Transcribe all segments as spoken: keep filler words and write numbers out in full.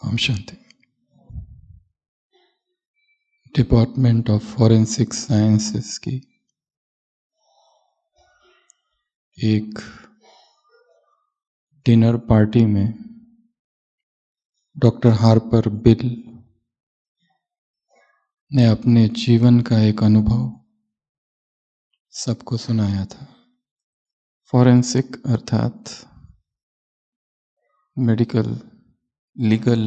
ओम शांति। Department of forensic sciences की एक डिनर पार्टी में डॉक्टर हार्पर बिल ने अपने जीवन का एक अनुभव सबको सुनाया था। फॉरेंसिक अर्थात मेडिकल, लीगल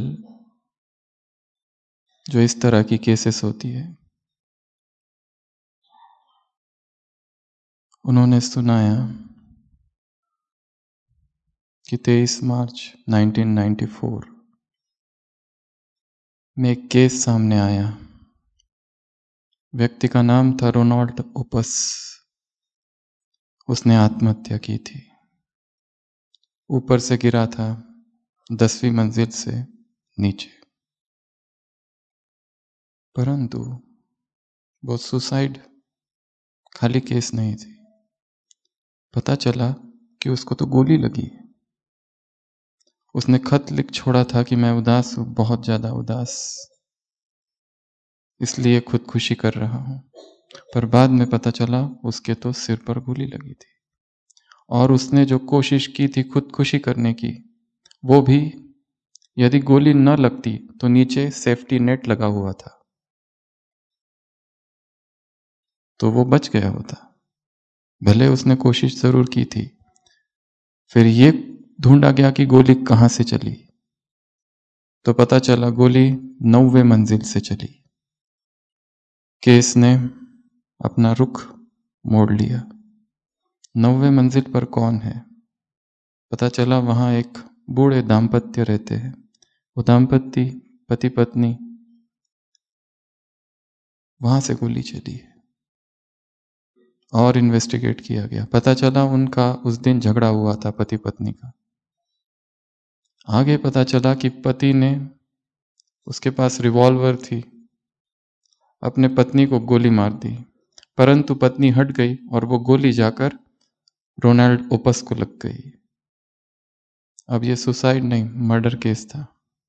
जो इस तरह की केसेस होती है, उन्होंने सुनाया कि तेईस मार्च उन्नीस सौ चौरानवे में एक केस सामने आया। व्यक्ति का नाम था रोनाल्ड ओपस। उसने आत्महत्या की थी। ऊपर से गिरा था दसवीं मंजिल से नीचे, परंतु वो सुसाइड खाली केस नहीं थी। पता चला कि उसको तो गोली लगी। उसने खत लिख छोड़ा था कि मैं उदास हूं, बहुत ज्यादा उदास, इसलिए खुदकुशी कर रहा हूं। पर बाद में पता चला उसके तो सिर पर गोली लगी थी, और उसने जो कोशिश की थी खुदकुशी करने की, वो भी यदि गोली न लगती तो नीचे सेफ्टी नेट लगा हुआ था तो वो बच गया होता। भले उसने कोशिश जरूर की थी। फिर ये ढूंढा गया कि गोली कहां से चली, तो पता चला गोली नौवे मंजिल से चली। केस ने अपना रुख मोड़ लिया। नौवे मंजिल पर कौन है? पता चला वहां एक बूढ़े दाम्पत्य रहते हैं। वो दाम्पत्य पति पत्नी, वहां से गोली चली है। और इन्वेस्टिगेट किया गया। पता चला उनका उस दिन झगड़ा हुआ था पति पत्नी का। आगे पता चला कि पति ने, उसके पास रिवॉल्वर थी, अपने पत्नी को गोली मार दी, परंतु पत्नी हट गई और वो गोली जाकर रोनाल्ड ओपस को लग गई। अब ये सुसाइड नहीं, मर्डर केस था।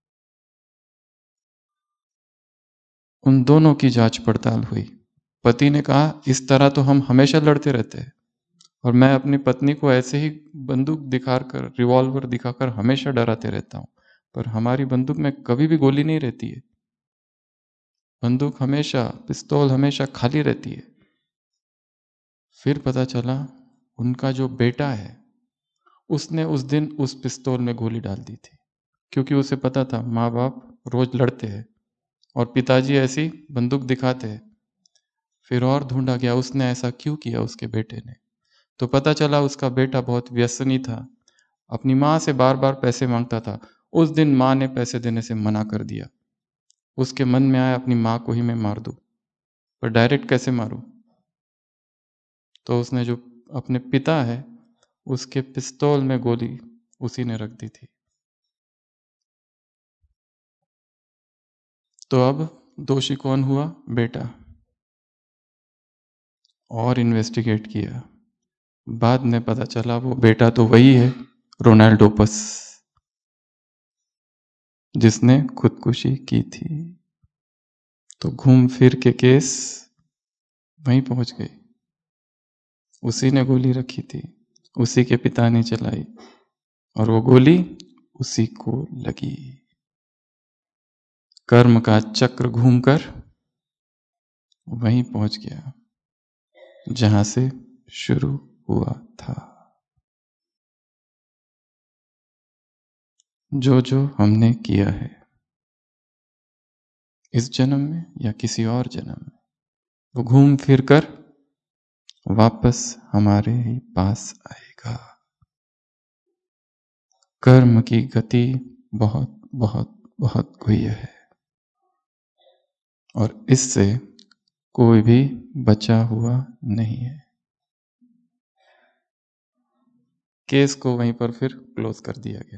उन दोनों की जांच पड़ताल हुई। पति ने कहा इस तरह तो हम हमेशा लड़ते रहते हैं, और मैं अपनी पत्नी को ऐसे ही बंदूक दिखाकर, रिवॉल्वर दिखाकर हमेशा डराते रहता हूं, पर हमारी बंदूक में कभी भी गोली नहीं रहती है। बंदूक हमेशा, पिस्तौल हमेशा खाली रहती है। फिर पता चला उनका जो बेटा है, उसने उस दिन उस पिस्तौल में गोली डाल दी थी, क्योंकि उसे पता था माँ बाप रोज लड़ते हैं और पिताजी ऐसी बंदूक दिखाते हैं। फिर और ढूंढा गया उसने ऐसा क्यों किया उसके बेटे ने, तो पता चला उसका बेटा बहुत व्यसनी था, अपनी माँ से बार बार पैसे मांगता था। उस दिन माँ ने पैसे देने से मना कर दिया। उसके मन में आया अपनी माँ को ही मैं मार दूं, पर डायरेक्ट कैसे मारूं? तो उसने जो अपने पिता है, उसके पिस्तौल में गोली उसी ने रख दी थी। तो अब दोषी कौन हुआ? बेटा। और इन्वेस्टिगेट किया। बाद में पता चला वो बेटा तो वही है, रोनाल्ड ओपस, जिसने खुदकुशी की थी। तो घूम फिर के केस वहीं पहुंच गई। उसी ने गोली रखी थी, उसी के पिता ने चलाई, और वो गोली उसी को लगी। कर्म का चक्र घूमकर वहीं पहुंच गया जहां से शुरू हुआ था। जो जो हमने किया है इस जन्म में या किसी और जन्म में, वो घूम फिर कर वापस हमारे ही पास आएगा। कर्म की गति बहुत बहुत बहुत गुह्य है, और इससे कोई भी बचा हुआ नहीं है। केस को वहीं पर फिर क्लोज कर दिया गया।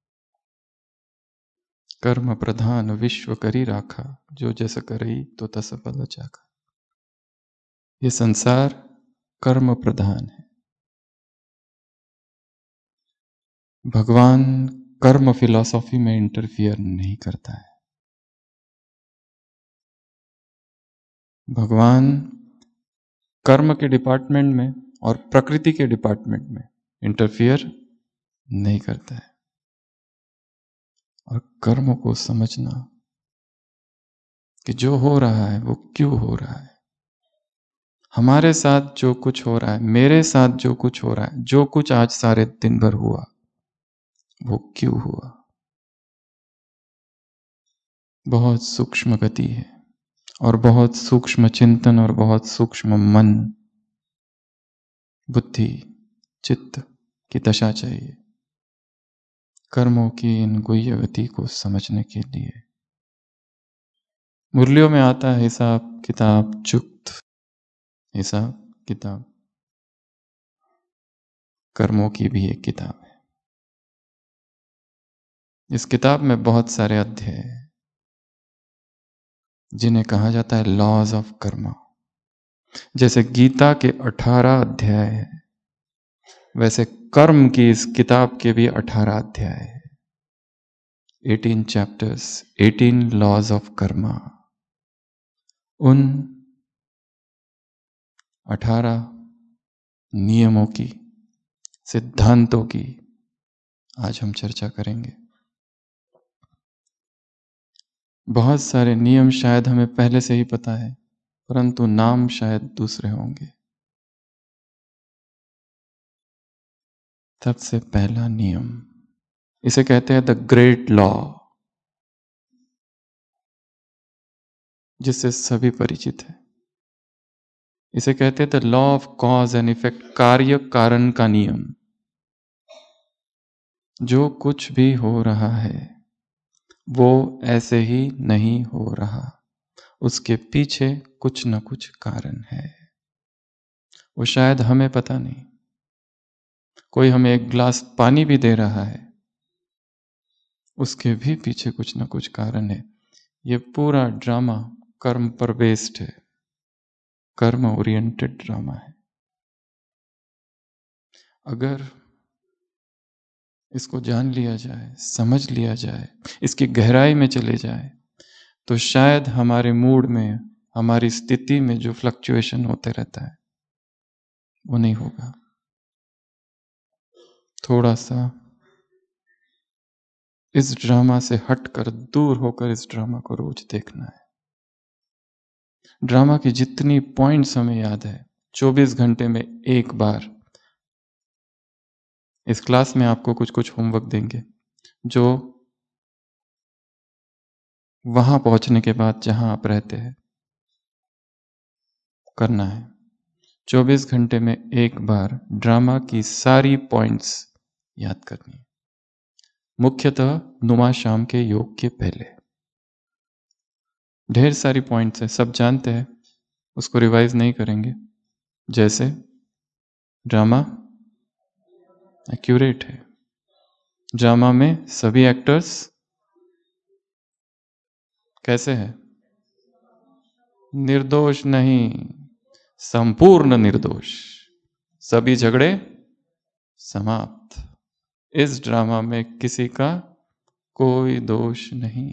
कर्म प्रधान विश्व करी राखा, जो जैसा करई तो तस फल चाखा। ये संसार कर्म प्रधान है। भगवान कर्म फिलॉसफी में इंटरफियर नहीं करता है। भगवान कर्म के डिपार्टमेंट में और प्रकृति के डिपार्टमेंट में इंटरफियर नहीं करता है। और कर्म को समझना कि जो हो रहा है वो क्यों हो रहा है, हमारे साथ जो कुछ हो रहा है, मेरे साथ जो कुछ हो रहा है, जो कुछ आज सारे दिन भर हुआ वो क्यों हुआ, बहुत सूक्ष्म गति है और बहुत सूक्ष्म चिंतन और बहुत सूक्ष्म मन, बुद्धि, चित्त की दशा चाहिए कर्मों की इन गुह्य गति को समझने के लिए। मुरलियों में आता है हिसाब किताब चुक्त, हिसाब किताब कर्मों की भी एक किताब है। इस किताब में बहुत सारे अध्याय हैं जिन्हें कहा जाता है लॉज ऑफ कर्मा। जैसे गीता के अठारह अध्याय है, वैसे कर्म की इस किताब के भी अठारह अध्याय है। Eighteen chapters, eighteen laws of karma. उन अठारह नियमों की, सिद्धांतों की आज हम चर्चा करेंगे। बहुत सारे नियम शायद हमें पहले से ही पता है, परंतु नाम शायद दूसरे होंगे। सबसे पहला नियम, इसे कहते हैं द ग्रेट लॉ, जिससे सभी परिचित हैं। इसे कहते हैं the law of cause and effect, कार्य कारण का नियम। जो कुछ भी हो रहा है वो ऐसे ही नहीं हो रहा, उसके पीछे कुछ न कुछ कारण है, वो शायद हमें पता नहीं। कोई हमें एक गिलास पानी भी दे रहा है, उसके भी पीछे कुछ न कुछ कारण है। ये पूरा ड्रामा कर्म पर बेस्ड है, कर्म ओरिएंटेड ड्रामा है। अगर इसको जान लिया जाए, समझ लिया जाए, इसकी गहराई में चले जाए, तो शायद हमारे मूड में, हमारी स्थिति में जो फ्लक्चुएशन होते रहता है वो नहीं होगा। थोड़ा सा इस ड्रामा से हटकर, दूर होकर इस ड्रामा को रोज देखना है। ड्रामा की जितनी पॉइंट्स हमें याद है, चौबीस घंटे में एक बार इस क्लास में आपको कुछ कुछ होमवर्क देंगे, जो वहां पहुंचने के बाद जहां आप रहते हैं करना है। चौबीस घंटे में एक बार ड्रामा की सारी पॉइंट्स याद करनी है, मुख्यतः नुमा शाम के योग के पहले। ढेर सारी पॉइंट्स है, सब जानते हैं, उसको रिवाइज नहीं करेंगे। जैसे ड्रामा एक्यूरेट है, ड्रामा में सभी एक्टर्स कैसे हैं? निर्दोष नहीं, संपूर्ण निर्दोष, सभी झगड़े समाप्त। इस ड्रामा में किसी का कोई दोष नहीं।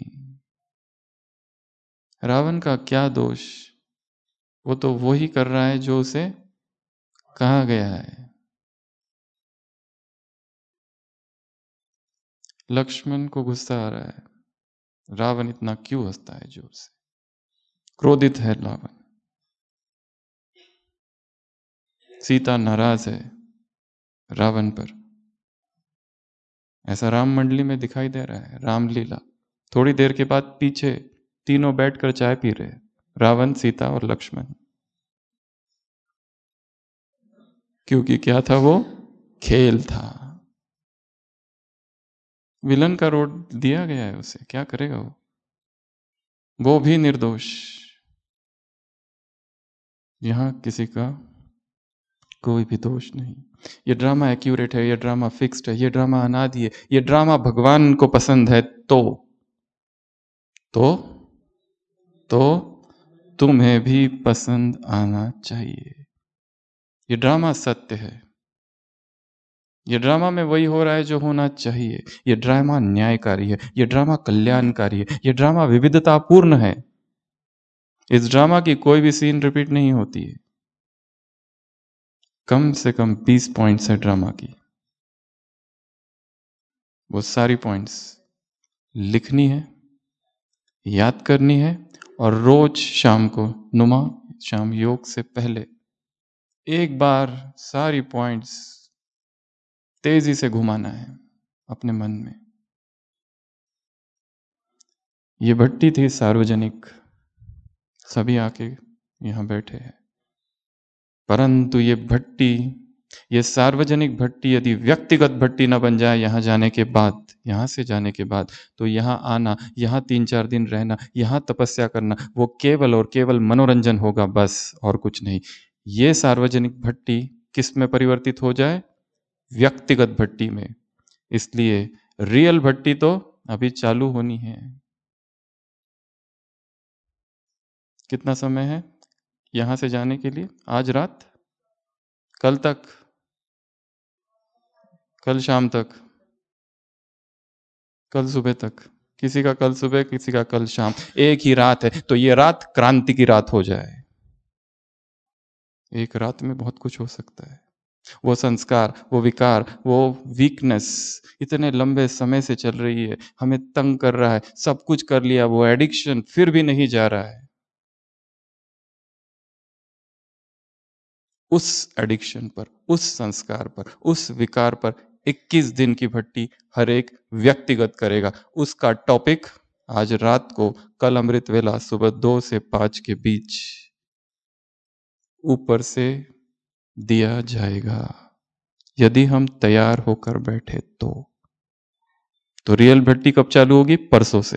रावण का क्या दोष, वो तो वो ही कर रहा है जो उसे कहा गया है। लक्ष्मण को गुस्सा आ रहा है, रावण इतना क्यों हंसता है जोर से, क्रोधित है रावण। सीता नाराज है रावण पर, ऐसा राम मंडली में दिखाई दे रहा है। रामलीला, थोड़ी देर के बाद पीछे तीनों बैठकर चाय पी रहे, रावण, सीता और लक्ष्मण। क्योंकि क्या था वो? खेल था। विलन का रोल दिया गया है उसे, क्या करेगा वो? वो भी निर्दोष। यहां किसी का कोई भी दोष नहीं। ये ड्रामा एक्यूरेट है, ये ड्रामा फिक्स्ड है, ये ड्रामा अनादि है, ये ड्रामा भगवान को पसंद है। तो तो तो तुम्हें भी पसंद आना चाहिए। ये ड्रामा सत्य है, ये ड्रामा में वही हो रहा है जो होना चाहिए। ये ड्रामा न्यायकारी है, ये ड्रामा कल्याणकारी है, ये ड्रामा विविधतापूर्ण है। इस ड्रामा की कोई भी सीन रिपीट नहीं होती है। कम से कम बीस पॉइंट्स है ड्रामा की। वो सारी पॉइंट्स लिखनी है, याद करनी है, और रोज शाम को नुमा शाम योग से पहले एक बार सारी पॉइंट्स तेजी से घुमाना है अपने मन में। ये भट्टी थी सार्वजनिक, सभी आके यहाँ बैठे हैं, परंतु ये भट्टी, ये सार्वजनिक भट्टी यदि व्यक्तिगत भट्टी न बन जाए यहाँ जाने के बाद, यहाँ से जाने के बाद, तो यहाँ आना, यहाँ तीन चार दिन रहना, यहाँ तपस्या करना, वो केवल और केवल मनोरंजन होगा, बस और कुछ नहीं। ये सार्वजनिक भट्टी किस में परिवर्तित हो जाए? व्यक्तिगत भट्टी में। इसलिए रियल भट्टी तो अभी चालू होनी है। कितना समय है यहां से जाने के लिए? आज रात, कल तक, कल शाम तक, कल सुबह तक, किसी का कल सुबह, किसी का कल शाम, एक ही रात है। तो ये रात क्रांति की रात हो जाए। एक रात में बहुत कुछ हो सकता है। वो संस्कार, वो विकार, वो वीकनेस इतने लंबे समय से चल रही है, हमें तंग कर रहा है, सब कुछ कर लिया, वो एडिक्शन फिर भी नहीं जा रहा है। उस एडिक्शन पर, उस संस्कार पर, उस विकार पर इक्कीस दिन की भट्टी हर एक व्यक्तिगत करेगा। उसका टॉपिक आज रात को, कल अमृत वेला सुबह दो से पांच के बीच ऊपर से दिया जाएगा, यदि हम तैयार होकर बैठे तो। तो रियल भट्टी कब चालू होगी? परसों से,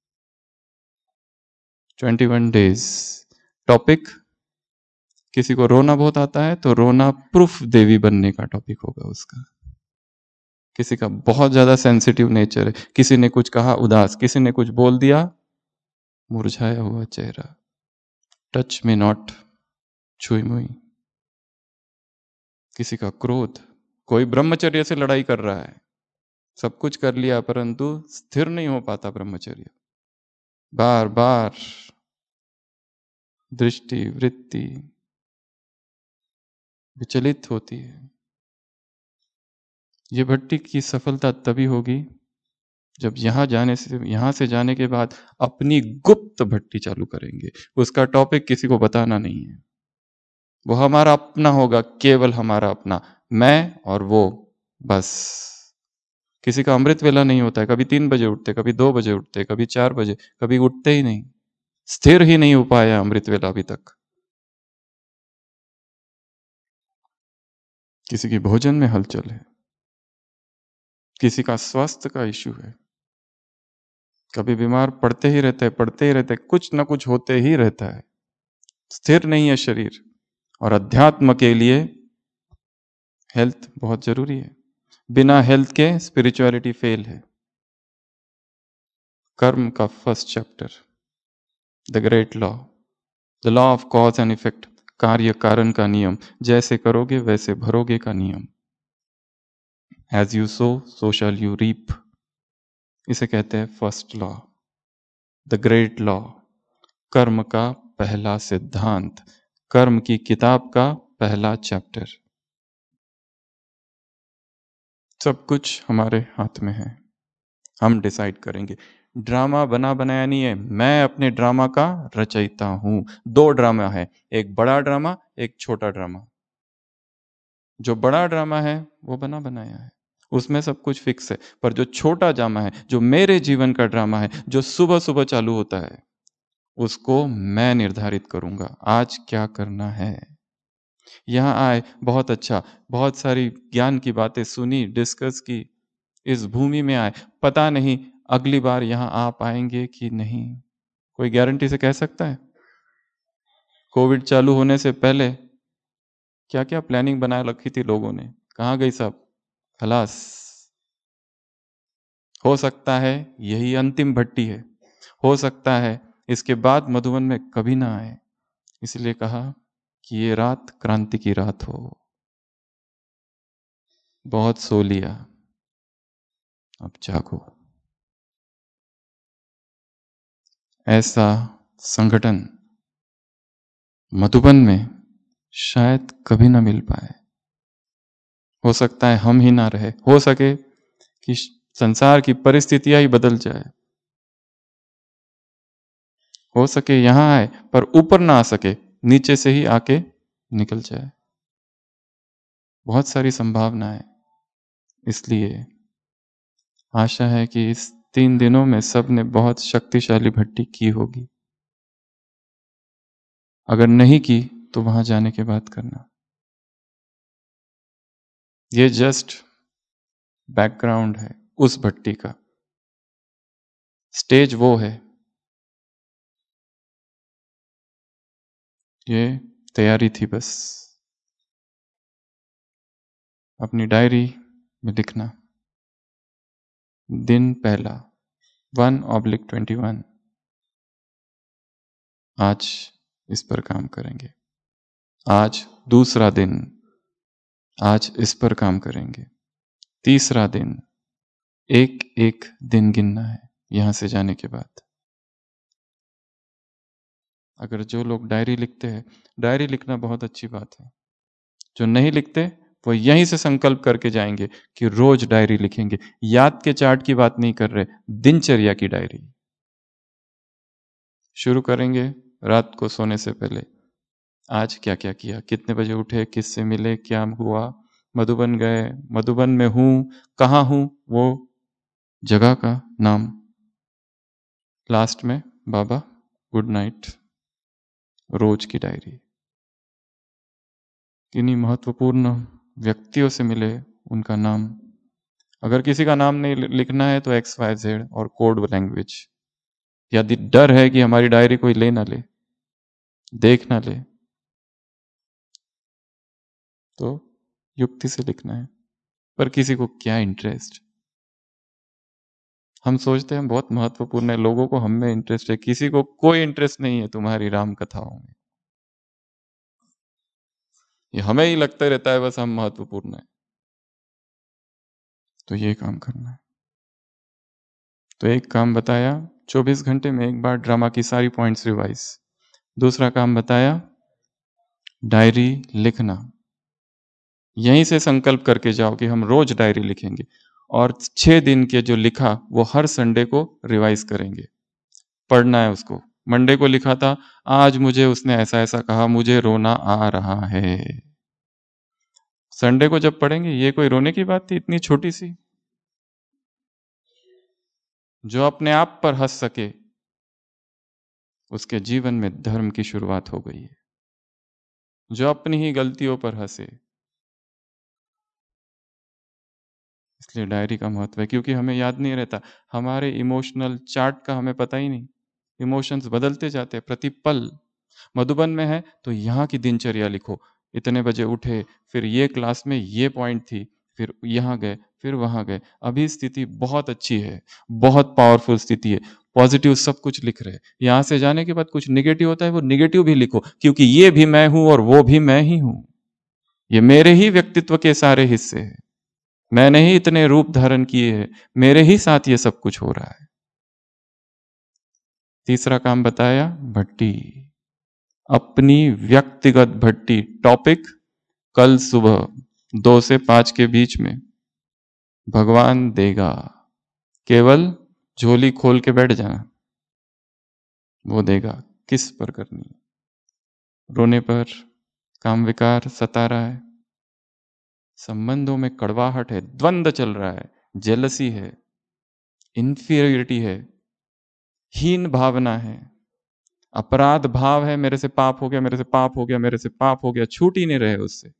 इक्कीस डेज। टॉपिक, किसी को रोना बहुत आता है तो रोना प्रूफ देवी बनने का टॉपिक होगा उसका। किसी का बहुत ज्यादा सेंसिटिव नेचर है, किसी ने कुछ कहा उदास, किसी ने कुछ बोल दिया मुरझाया हुआ चेहरा, टच में नॉट, छुई मुई। किसी का क्रोध, कोई ब्रह्मचर्य से लड़ाई कर रहा है, सब कुछ कर लिया परंतु स्थिर नहीं हो पाता ब्रह्मचर्य, बार बार दृष्टि वृत्ति विचलित होती है। ये भट्टी की सफलता तभी होगी जब यहां जाने से, यहां से जाने के बाद अपनी गुप्त भट्टी चालू करेंगे। उसका टॉपिक किसी को बताना नहीं है, वो हमारा अपना होगा, केवल हमारा अपना, मैं और वो, बस। किसी का अमृत वेला नहीं होता है, कभी तीन बजे उठते, कभी दो बजे उठते, कभी चार बजे, कभी उठते ही नहीं, स्थिर ही नहीं हो पाया अमृत वेला अभी तक। किसी की भोजन में हलचल है, किसी का स्वास्थ्य का इश्यू है, कभी बीमार पड़ते ही रहते हैं, पड़ते ही रहते हैं, कुछ ना कुछ होते ही रहता है, स्थिर नहीं है शरीर। और अध्यात्म के लिए हेल्थ बहुत जरूरी है, बिना हेल्थ के स्पिरिचुअलिटी फेल है। कर्म का first chapter, the great law, the law of cause and effect, कार्य कारण का नियम, जैसे करोगे वैसे भरोगे का नियम। As you sow so shall you reap, इसे कहते हैं first law, the great law. कर्म का पहला सिद्धांत, कर्म की किताब का पहला चैप्टर। सब कुछ हमारे हाथ में है, हम डिसाइड करेंगे। ड्रामा बना बनाया नहीं है, मैं अपने ड्रामा का रचयिता हूं। दो ड्रामा है, एक बड़ा ड्रामा, एक छोटा ड्रामा। जो बड़ा ड्रामा है वो बना बनाया है, उसमें सब कुछ फिक्स है। पर जो छोटा ड्रामा है, जो मेरे जीवन का ड्रामा है, जो सुबह सुबह चालू होता है, उसको मैं निर्धारित करूंगा आज क्या करना है। यहाँ आए, बहुत अच्छा, बहुत सारी ज्ञान की बातें सुनी, डिस्कस की, इस भूमि में आए, पता नहीं अगली बार यहाँ आ पाएंगे कि नहीं, कोई गारंटी से कह सकता है? कोविड चालू होने से पहले क्या क्या प्लानिंग बना रखी थी लोगों ने, कहाँ गई सब? खलास। हो सकता है यही अंतिम भट्टी है, हो सकता है इसके बाद मधुबन में कभी ना आए, इसलिए कहा कि ये रात क्रांति की रात हो। बहुत सो लिया, अब जागो। ऐसा संगठन मधुबन में शायद कभी ना मिल पाए। हो सकता है हम ही ना रहे, हो सके कि संसार की परिस्थितियां ही बदल जाए, हो सके यहां आए पर ऊपर ना आ सके, नीचे से ही आके निकल जाए। बहुत सारी संभावनाएं। इसलिए आशा है कि इस तीन दिनों में सब ने बहुत शक्तिशाली भट्टी की होगी। अगर नहीं की तो वहां जाने के बाद करना। ये जस्ट बैकग्राउंड है उस भट्टी का, स्टेज वो है, ये तैयारी थी बस। अपनी डायरी में लिखना, दिन पहला वन ऑब्लिक ट्वेंटी वन, आज इस पर काम करेंगे। आज दूसरा दिन, आज इस पर काम करेंगे। तीसरा दिन, एक एक दिन गिनना है यहां से जाने के बाद। अगर जो लोग डायरी लिखते हैं, डायरी लिखना बहुत अच्छी बात है। जो नहीं लिखते वो यहीं से संकल्प करके जाएंगे कि रोज डायरी लिखेंगे। याद के चार्ट की बात नहीं कर रहे, दिनचर्या की डायरी शुरू करेंगे। रात को सोने से पहले आज क्या क्या किया, कितने बजे उठे, किससे मिले, क्या हुआ, मधुबन गए, मधुबन में हूं, कहाँ हूं, वो जगह का नाम। लास्ट में बाबा गुड नाइट। रोज की डायरी। किन्हीं महत्वपूर्ण व्यक्तियों से मिले, उनका नाम। अगर किसी का नाम नहीं लिखना है तो एक्स वाई जेड और कोड लैंग्वेज। यदि डर है कि हमारी डायरी कोई ले ना ले, देख ना ले, तो युक्ति से लिखना है। पर किसी को क्या इंटरेस्ट। हम सोचते हैं हम बहुत महत्वपूर्ण है, लोगों को हम में इंटरेस्ट है, किसी को कोई इंटरेस्ट नहीं है तुम्हारी राम कथाओं में। ये हमें ही लगता रहता है बस हम महत्वपूर्ण है। तो ये काम करना है। तो एक काम बताया, चौबीस घंटे में एक बार ड्रामा की सारी पॉइंट्स रिवाइज। दूसरा काम बताया, डायरी लिखना। यहीं से संकल्प करके जाओ कि हम रोज डायरी लिखेंगे, और छह दिन के जो लिखा वो हर संडे को रिवाइज करेंगे। पढ़ना है उसको। मंडे को लिखा था, आज मुझे उसने ऐसा ऐसा कहा, मुझे रोना आ रहा है। संडे को जब पढ़ेंगे, ये कोई रोने की बात थी इतनी छोटी सी। जो अपने आप पर हंस सके, उसके जीवन में धर्म की शुरुआत हो गई है। जो अपनी ही गलतियों पर हंसे। इसलिए डायरी का महत्व है, क्योंकि हमें याद नहीं रहता, हमारे इमोशनल चार्ट का हमें पता ही नहीं। इमोशंस बदलते जाते हैं प्रति पल। मधुबन में है तो यहाँ की दिनचर्या लिखो। इतने बजे उठे, फिर ये क्लास में ये पॉइंट थी, फिर यहाँ गए, फिर वहां गए। अभी स्थिति बहुत अच्छी है, बहुत पावरफुल स्थिति है, पॉजिटिव सब कुछ लिख रहे हैं। यहां से जाने के बाद कुछ निगेटिव होता है, वो निगेटिव भी लिखो, क्योंकि ये भी मैं हूं और वो भी मैं ही हूं। ये मेरे ही व्यक्तित्व के सारे हिस्से हैं। मैंने ही इतने रूप धारण किए हैं, मेरे ही साथ ये सब कुछ हो रहा है। तीसरा काम बताया, भट्टी। अपनी व्यक्तिगत भट्टी। टॉपिक कल सुबह दो से पांच के बीच में। भगवान देगा, केवल झोली खोल के बैठ जाना, वो देगा। किस पर करनी है? रोने पर, काम विकार सता रहा है, संबंधों में कड़वाहट है, द्वंद्व चल रहा है, जेलसी है, इंफीरियरिटी है, हीन भावना है, अपराध भाव है, मेरे से पाप हो गया, मेरे से पाप हो गया, मेरे से पाप हो गया, छूट ही नहीं रहे उससे,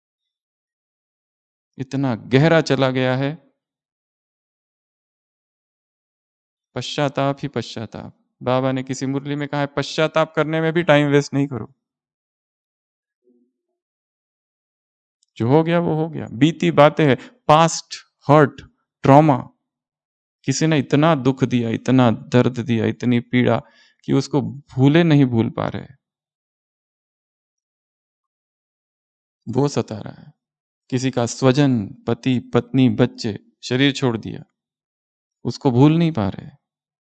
इतना गहरा चला गया है। पश्चाताप ही पश्चाताप। बाबा ने किसी मुरली में कहा है, पश्चाताप करने में भी टाइम वेस्ट नहीं करो। जो हो गया वो हो गया, बीती बातें हैं, पास्ट हर्ट, ट्रॉमा। किसी ने इतना दुख दिया, इतना दर्द दिया, इतनी पीड़ा कि उसको भूले नहीं भूल पा रहे, वो सता रहा है। किसी का स्वजन, पति, पत्नी, बच्चे शरीर छोड़ दिया, उसको भूल नहीं पा रहे।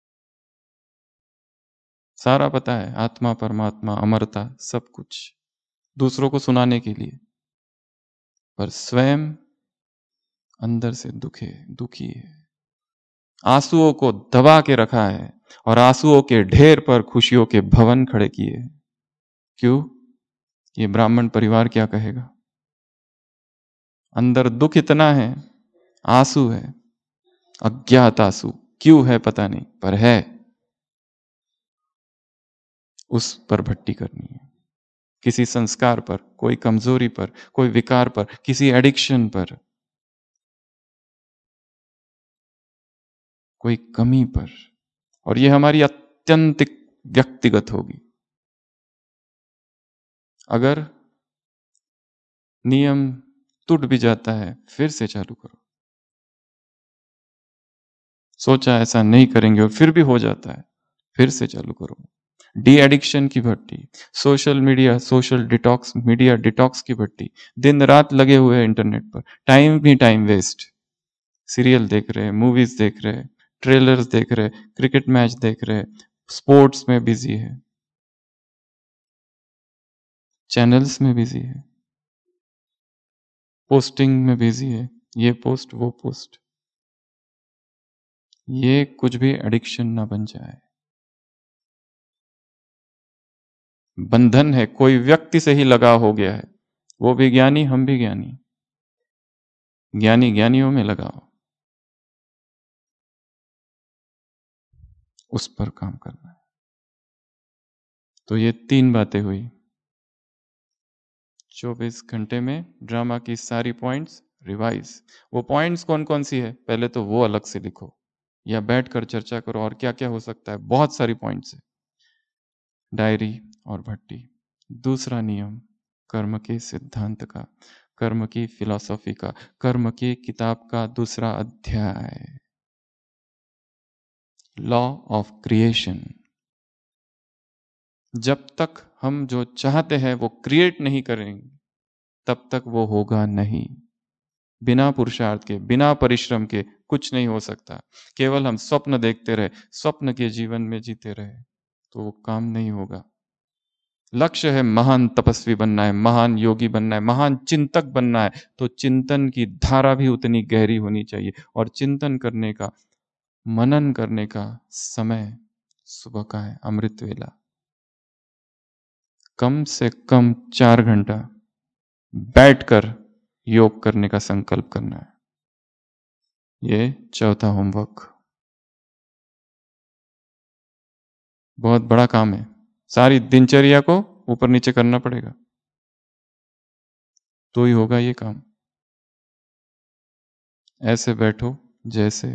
सारा पता है, आत्मा, परमात्मा, अमरता, सब कुछ दूसरों को सुनाने के लिए, पर स्वयं अंदर से दुखे दुखी है। आंसुओं को दबा के रखा है और आंसुओं के ढेर पर खुशियों के भवन खड़े किए। क्यों? ये ब्राह्मण परिवार क्या कहेगा? अंदर दुख इतना है, आंसू है, अज्ञात आंसू, क्यों है पता नहीं, पर है। उस पर भट्टी करनी है, किसी संस्कार पर, कोई कमजोरी पर, कोई विकार पर, किसी एडिक्शन पर, कोई कमी पर, और ये हमारी अत्यंत व्यक्तिगत होगी। अगर नियम टूट भी जाता है, फिर से चालू करो। सोचा ऐसा नहीं करेंगे और फिर भी हो जाता है, फिर से चालू करो। डी एडिक्शन की भट्टी, social media, social detox, media detox की भट्टी, दिन रात लगे हुए हैं इंटरनेट पर, टाइम भी टाइम वेस्ट, सीरियल देख रहे हैं, मूवीज देख रहे हैं, ट्रेलर्स देख रहे हैं, क्रिकेट मैच देख रहे हैं, स्पोर्ट्स में बिजी है, चैनल्स में बिजी है, पोस्टिंग में बिजी है, ये पोस्ट वो पोस्ट। ये कुछ भी एडिक्शन ना बन जाए। बंधन है, कोई व्यक्ति से ही लगा हो गया है, वो भी ज्ञानी, हम भी ज्ञानी, ज्ञानी ज्ञानियों में लगाओ, उस पर काम करना है। तो ये तीन बातें हुई। चौबीस घंटे में ड्रामा की सारी पॉइंट्स रिवाइज। वो पॉइंट्स कौन कौन सी है, पहले तो वो अलग से लिखो या बैठकर चर्चा करो और क्या क्या हो सकता है, बहुत सारी पॉइंट्स है। डायरी और भट्टी। दूसरा नियम कर्म के सिद्धांत का, कर्म की फिलॉसफी का, कर्म की किताब का दूसरा अध्याय, लॉ ऑफ क्रिएशन। जब तक हम जो चाहते हैं वो क्रिएट नहीं करेंगे, तब तक वो होगा नहीं। बिना पुरुषार्थ के, बिना परिश्रम के कुछ नहीं हो सकता। केवल हम स्वप्न देखते रहे, स्वप्न के जीवन में जीते रहे, तो वो काम नहीं होगा। लक्ष्य है महान तपस्वी बनना है, महान योगी बनना है, महान चिंतक बनना है, तो चिंतन की धारा भी उतनी गहरी होनी चाहिए। और चिंतन करने का, मनन करने का समय सुबह का है, अमृत वेला। कम से कम चार घंटा बैठकर योग करने का संकल्प करना है। ये चौथा होमवर्क, बहुत बड़ा काम है, सारी दिनचर्या को ऊपर नीचे करना पड़ेगा, तो ही होगा ये काम। ऐसे बैठो जैसे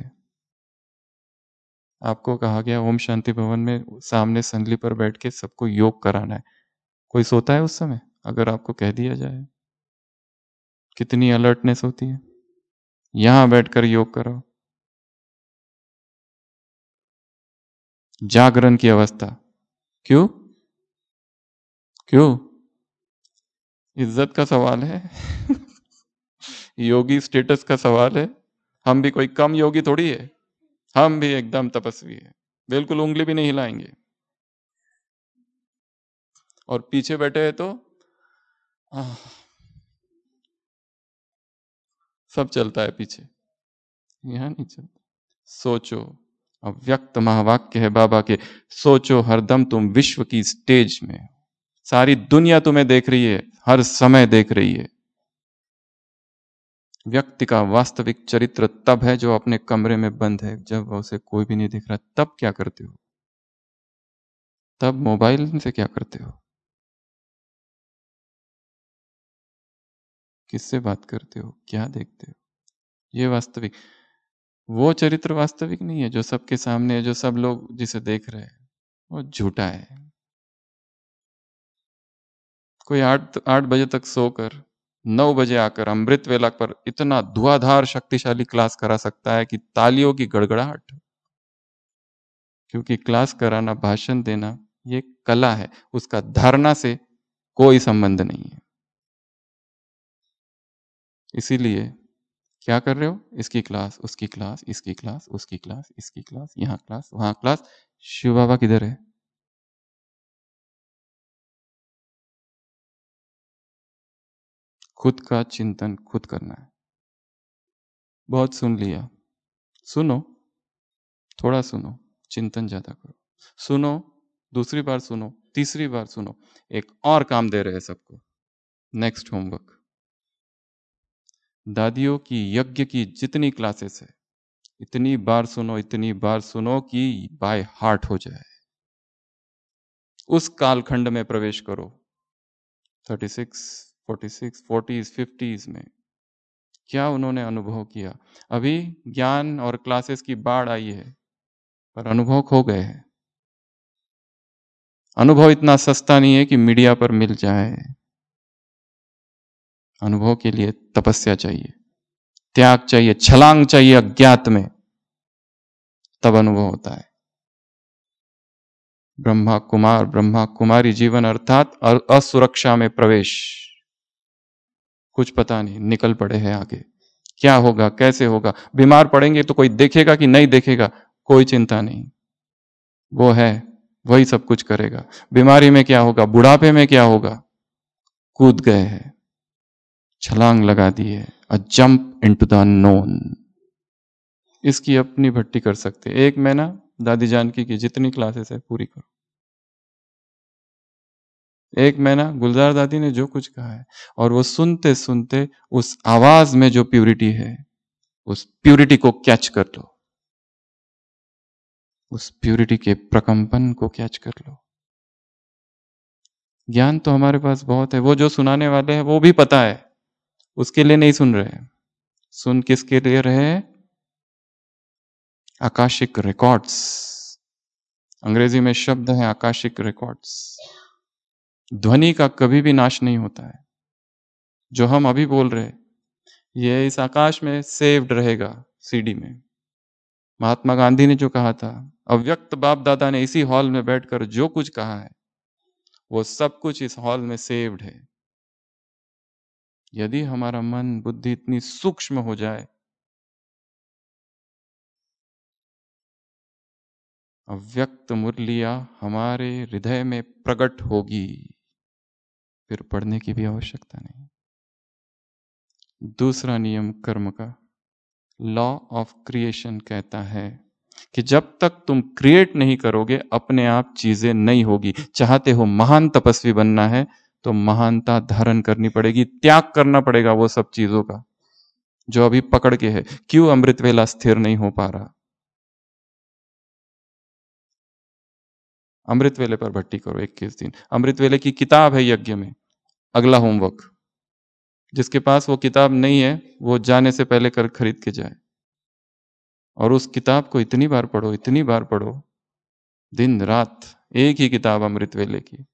आपको कहा गया ओम शांति भवन में सामने संदली पर बैठ के सबको योग कराना है। कोई सोता है उस समय? अगर आपको कह दिया जाए, कितनी अलर्टनेस होती है। यहां बैठकर योग करो, जागरण की अवस्था। क्यों? क्यों? इज्जत का सवाल है। योगी स्टेटस का सवाल है। हम भी कोई कम योगी थोड़ी है, हम भी एकदम तपस्वी है, बिल्कुल उंगली भी नहीं हिलाएंगे। और पीछे बैठे हैं तो आह, सब चलता है पीछे, यहां नहीं चलता। सोचो, अव्यक्त महावाक्य है बाबा के, सोचो हरदम तुम विश्व की स्टेज में, सारी दुनिया तुम्हें देख रही है, हर समय देख रही है। व्यक्ति का वास्तविक चरित्र तब है जो अपने कमरे में बंद है, जब उसे कोई भी नहीं दिख रहा। तब क्या करते हो? तब मोबाइल से क्या करते हो? किससे बात करते हो? क्या देखते हो? ये वास्तविक, वो चरित्र वास्तविक नहीं है जो सबके सामने है, जो सब लोग जिसे देख रहे हैं, वो झूठा है। कोई आठ आठ बजे तक सोकर नौ बजे आकर अमृत वेला पर इतना धुआंधार शक्तिशाली क्लास करा सकता है कि तालियों की गड़गड़ाहट। क्योंकि क्लास कराना, भाषण देना, ये कला है, उसका धारणा से कोई संबंध नहीं है। इसीलिए क्या कर रहे हो? इसकी क्लास, उसकी क्लास, इसकी क्लास, उसकी क्लास, इसकी क्लास, यहाँ क्लास, वहां क्लास। शिव बाबा किधर है? खुद का चिंतन खुद करना है। बहुत सुन लिया, सुनो, थोड़ा सुनो, चिंतन ज्यादा करो। सुनो, दूसरी बार सुनो, तीसरी बार सुनो। एक और काम दे रहे हैं सबको, नेक्स्ट होमवर्क। दादियों की यज्ञ की जितनी क्लासेस है, इतनी बार सुनो, इतनी बार सुनो कि बाय हार्ट हो जाए। उस कालखंड में प्रवेश करो, thirty six, forty six, forties, fifties में क्या उन्होंने अनुभव किया। अभी ज्ञान और क्लासेस की बाढ़ आई है, पर अनुभव खो गए हैं। अनुभव इतना सस्ता नहीं है कि मीडिया पर मिल जाए। अनुभव के लिए तपस्या चाहिए, त्याग चाहिए, छलांग चाहिए अज्ञात में, तब अनुभव होता है। ब्रह्मा कुमार, ब्रह्मा कुमारी जीवन अर्थात असुरक्षा में प्रवेश। कुछ पता नहीं, निकल पड़े हैं आगे, क्या होगा, कैसे होगा। बीमार पड़ेंगे तो कोई देखेगा कि नहीं देखेगा, कोई चिंता नहीं, वो है, वही सब कुछ करेगा। बीमारी में क्या होगा, बुढ़ापे में क्या होगा, कूद गए हैं, छलांग लगा दी है, a jump into the unknown. इसकी अपनी भट्टी कर सकते। एक महीना दादी जानकी की जितनी क्लासेस है पूरी करो। एक महीना गुलजार दादी ने जो कुछ कहा है, और वो सुनते सुनते उस आवाज में जो प्यूरिटी है, उस प्यूरिटी को कैच कर लो, उस प्यूरिटी के प्रकंपन को कैच कर लो। ज्ञान तो हमारे पास बहुत है, वो जो सुनाने वाले हैं वो भी पता है, उसके लिए नहीं सुन रहे। सुन किसके लिए रहे? Akashic records. अंग्रेजी में शब्द है आकाशिक रिकॉर्ड्स। ध्वनि का कभी भी नाश नहीं होता है। जो हम अभी बोल रहे, ये इस आकाश में सेव्ड रहेगा, सीडी में। महात्मा गांधी ने जो कहा था, अव्यक्त बाप दादा ने इसी हॉल में बैठकर जो कुछ कहा है, वो सब कुछ इस हॉल में सेव्ड है। यदि हमारा मन बुद्धि इतनी सूक्ष्म हो जाए, अव्यक्त मुरलियां हमारे हृदय में प्रकट होगी, फिर पढ़ने की भी आवश्यकता नहीं। दूसरा नियम कर्म का, लॉ ऑफ क्रिएशन कहता है कि जब तक तुम क्रिएट नहीं करोगे, अपने आप चीजें नहीं होगी। चाहते हो महान तपस्वी बनना है तो महानता धारण करनी पड़ेगी, त्याग करना पड़ेगा वो सब चीजों का जो अभी पकड़ के है। क्यों अमृत वेला स्थिर नहीं हो पा रहा? अमृत वेले पर भट्टी करो इक्कीस दिन। अमृत वेले की किताब है यज्ञ में, अगला होमवर्क। जिसके पास वो किताब नहीं है, वो जाने से पहले कर खरीद के जाए, और उस किताब को इतनी बार पढ़ो, इतनी बार पढ़ो, दिन रात एक ही किताब अमृत वेले की,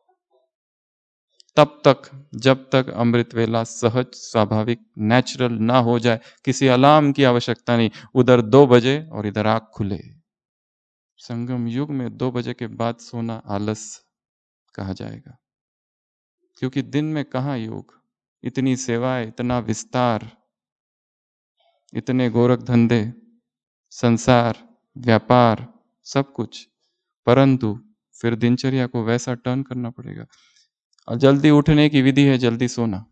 तब तक जब तक अमृत वेला सहज, स्वाभाविक, नेचुरल ना हो जाए। किसी अलार्म की आवश्यकता नहीं, उधर दो बजे और इधर आंख खुले। संगम युग में दो बजे के बाद सोना आलस कहा जाएगा, क्योंकि दिन में कहाँ योग, इतनी सेवाएं, इतना विस्तार, इतने गोरख धंधे, संसार, व्यापार, सब कुछ, परंतु फिर दिनचर्या को वैसा टर्न करना पड़ेगा। और जल्दी उठने की विधि है जल्दी सोना।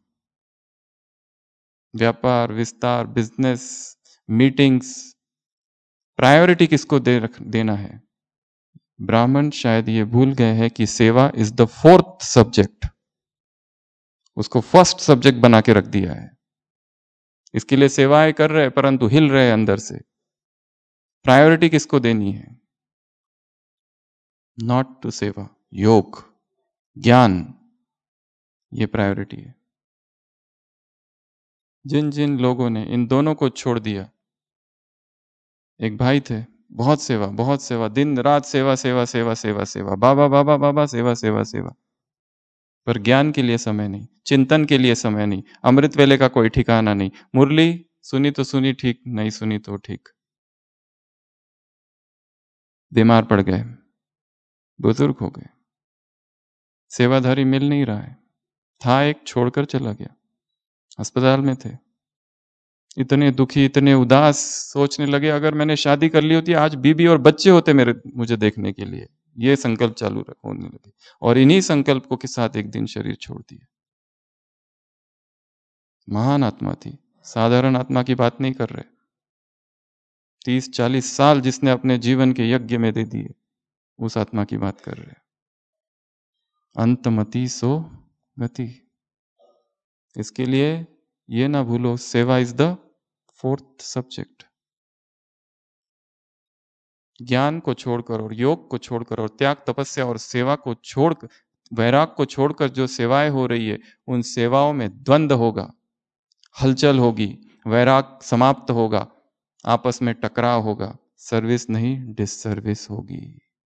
व्यापार, विस्तार, बिजनेस, मीटिंग्स, प्रायोरिटी किसको दे रख देना है? ब्राह्मण शायद ये भूल गए हैं कि seva is the fourth subject, उसको फर्स्ट सब्जेक्ट बना के रख दिया है। इसके लिए सेवाएं कर रहे हैं परंतु हिल रहे हैं अंदर से। प्रायोरिटी किसको देनी है? नॉट टू सेवा, योग, ज्ञान, ये प्रायोरिटी है। जिन जिन लोगों ने इन दोनों को छोड़ दिया, एक भाई थे, बहुत सेवा, बहुत सेवा, दिन रात सेवा सेवा सेवा सेवा सेवा, बाबा बाबा बाबा सेवा सेवा सेवा, पर ज्ञान के लिए समय नहीं, चिंतन के लिए समय नहीं, अमृत वेले का कोई ठिकाना नहीं। मुरली सुनी तो सुनी ठीक, नहीं सुनी तो ठीक। बीमार पड़ गए, बुजुर्ग हो गए, सेवाधारी मिल नहीं रहा है, था एक छोड़कर चला गया, अस्पताल में थे, इतने दुखी, इतने उदास, सोचने लगे अगर मैंने शादी कर ली होती आज बीबी और बच्चे होते मेरे मुझे देखने के लिए। ये संकल्प चालू होने लगे और इन्हीं संकल्पों के साथ एक दिन शरीर छोड़ दिया। महान आत्मा थी, साधारण आत्मा की बात नहीं कर रहे। तीस चालीस साल जिसने अपने जीवन के यज्ञ में दे दिए, उस आत्मा की बात कर रहे। अंतमति सो गति। इसके लिए ये ना भूलो, सेवा इज द फोर्थ सब्जेक्ट। ज्ञान को छोड़कर और योग को छोड़कर और त्याग तपस्या और सेवा को छोड़कर, वैराग को छोड़कर जो सेवाएं हो रही है, उन सेवाओं में द्वंद्व होगा, हलचल होगी, वैराग समाप्त होगा, आपस में टकराव होगा, सर्विस नहीं डिससर्विस होगी।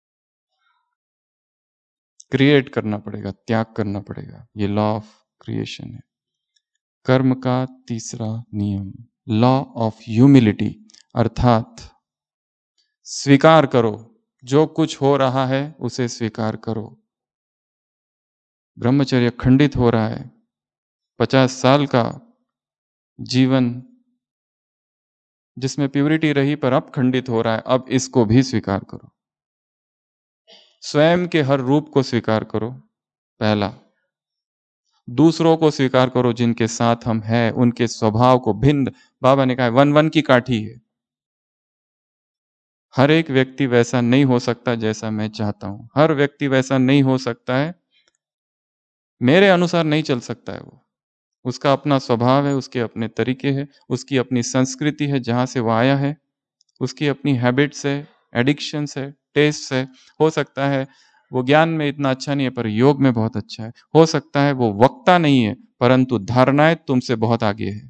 क्रिएट करना पड़ेगा, त्याग करना पड़ेगा। ये लॉ ऑफ क्रिएशन है। कर्म का तीसरा नियम, लॉ ऑफ ह्यूमिलिटी, अर्थात स्वीकार करो, जो कुछ हो रहा है उसे स्वीकार करो। ब्रह्मचर्य खंडित हो रहा है, पचास साल का जीवन जिसमें प्यूरिटी रही पर अब खंडित हो रहा है, अब इसको भी स्वीकार करो। स्वयं के हर रूप को स्वीकार करो, पहला। दूसरों को स्वीकार करो जिनके साथ हम हैं, उनके स्वभाव को भिन्न। बाबा ने कहा वन वन की काठी है, हर एक व्यक्ति वैसा नहीं हो सकता जैसा मैं चाहता हूं, हर व्यक्ति वैसा नहीं हो सकता है, मेरे अनुसार नहीं चल सकता है। वो उसका अपना स्वभाव है, उसके अपने तरीके हैं, उसकी अपनी संस्कृति है जहां से वो आया है, उसकी अपनी हैबिट्स है, एडिक्शंस है, टेस्ट है। हो सकता है वो ज्ञान में इतना अच्छा नहीं है पर योग में बहुत अच्छा है। हो सकता है वो वक्ता नहीं है परंतु धारणाएं तुमसे बहुत आगे है।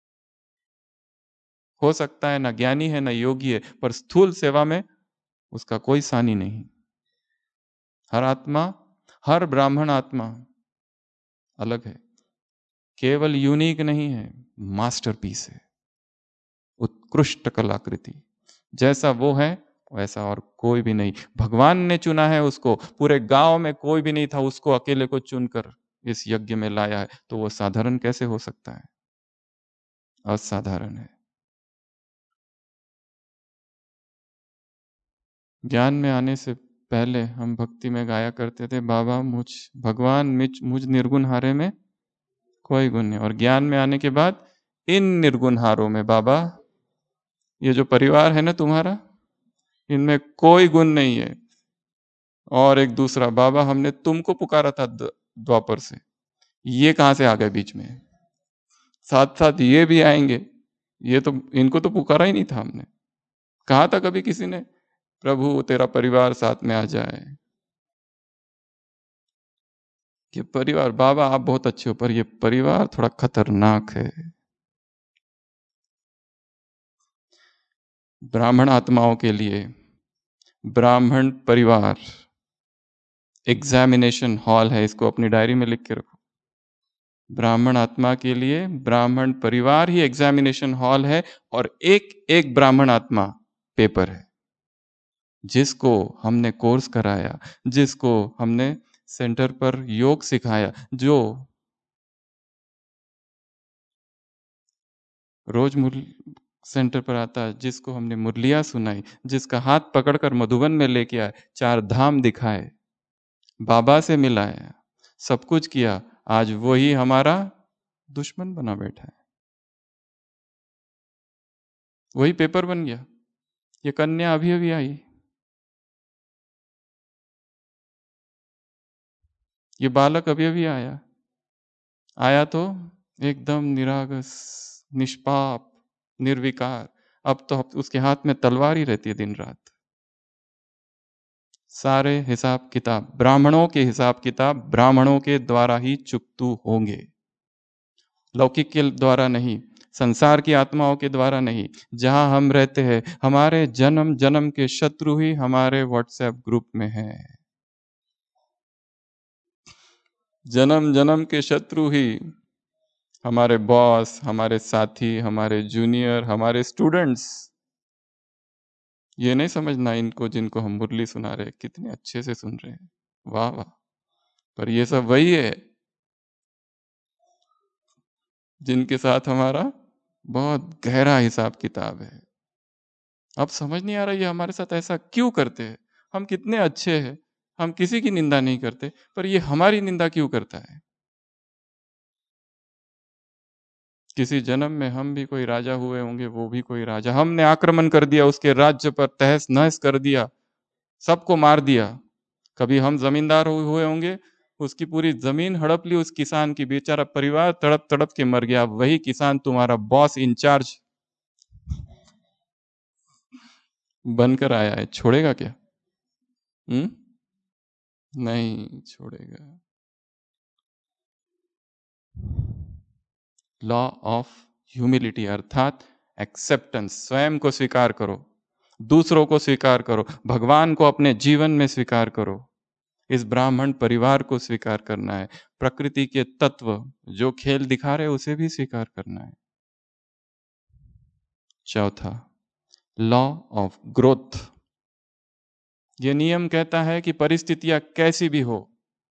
हो सकता है ना ज्ञानी है ना योगी है पर स्थूल सेवा में उसका कोई सानी नहीं। हर आत्मा, हर ब्राह्मण आत्मा अलग है, केवल यूनिक नहीं है, मास्टरपीस है, उत्कृष्ट कलाकृति। जैसा वो है वैसा और कोई भी नहीं। भगवान ने चुना है उसको, पूरे गांव में कोई भी नहीं था, उसको अकेले को चुनकर इस यज्ञ में लाया है, तो वो साधारण कैसे हो सकता है? असाधारण है। ज्ञान में आने से पहले हम भक्ति में गाया करते थे, बाबा मुझ भगवान मुझ मुझ निर्गुण हारे में कोई गुण नहीं। और ज्ञान में आने के बाद इन निर्गुण हारों में बाबा, ये जो परिवार है ना तुम्हारा, इनमें कोई गुण नहीं है। और एक दूसरा, बाबा हमने तुमको पुकारा था द्वापर से, ये कहां से आ गए बीच में? साथ साथ ये भी आएंगे, ये तो इनको तो पुकारा ही नहीं था हमने। कहा था कभी किसी ने प्रभु तेरा परिवार साथ में आ जाए? ये परिवार, बाबा आप बहुत अच्छे हो पर ये परिवार थोड़ा खतरनाक है। ब्राह्मण आत्माओं के लिए ब्राह्मण परिवार एग्जामिनेशन हॉल है, इसको अपनी डायरी में लिख के रखो। ब्राह्मण आत्मा के लिए ब्राह्मण परिवार ही एग्जामिनेशन हॉल है और एक एक ब्राह्मण आत्मा पेपर है। जिसको हमने कोर्स कराया, जिसको हमने सेंटर पर योग सिखाया, जो रोज मुरली सेंटर पर आता है, जिसको हमने मुरलियां सुनाई, जिसका हाथ पकड़कर मधुबन में लेके आए, चार धाम दिखाए, बाबा से मिलाया, सब कुछ किया, आज वही हमारा दुश्मन बना बैठा है। वही पेपर बन गया। ये कन्या अभी अभी आई, ये बालक अभी अभी आया, आया तो एकदम निरागस, निष्पाप, निर्विकार। अब तो उसके हाथ में तलवार ही रहती है दिन रात। सारे हिसाब किताब, ब्राह्मणों के हिसाब किताब ब्राह्मणों के द्वारा ही चुकतू होंगे, लौकिक के द्वारा नहीं, संसार की आत्माओं के द्वारा नहीं। जहां हम रहते हैं, हमारे जन्म जन्म के शत्रु ही हमारे व्हाट्सएप ग्रुप में हैं। जन्म जन्म के शत्रु ही हमारे बॉस, हमारे साथी, हमारे जूनियर, हमारे स्टूडेंट्स। ये नहीं समझना इनको जिनको हम मुरली सुना रहे कितने अच्छे से सुन रहे हैं, वाह वाह, पर ये सब वही है जिनके साथ हमारा बहुत गहरा हिसाब किताब है। अब समझ नहीं आ रहा ये हमारे साथ ऐसा क्यों करते हैं। हम कितने अच्छे हैं, हम किसी की निंदा नहीं करते, पर ये हमारी निंदा क्यों करता है। किसी जन्म में हम भी कोई राजा हुए होंगे, वो भी कोई राजा, हमने आक्रमण कर दिया उसके राज्य पर, तहस नहस कर दिया, सबको मार दिया। कभी हम जमींदार हुए होंगे, उसकी पूरी जमीन हड़प ली उस किसान की, बेचारा परिवार तड़प तड़प के मर गया। वही किसान तुम्हारा बॉस इंचार्ज बनकर आया है, छोड़ेगा क्या? हम्म नहीं छोड़ेगा। लॉ ऑफ ह्यूमिलिटी अर्थात एक्सेप्टेंस, स्वयं को स्वीकार करो, दूसरों को स्वीकार करो, भगवान को अपने जीवन में स्वीकार करो, इस ब्राह्मण परिवार को स्वीकार करना है, प्रकृति के तत्व जो खेल दिखा रहे उसे भी स्वीकार करना है। चौथा, लॉ ऑफ ग्रोथ। यह नियम कहता है कि परिस्थितियां कैसी भी हो,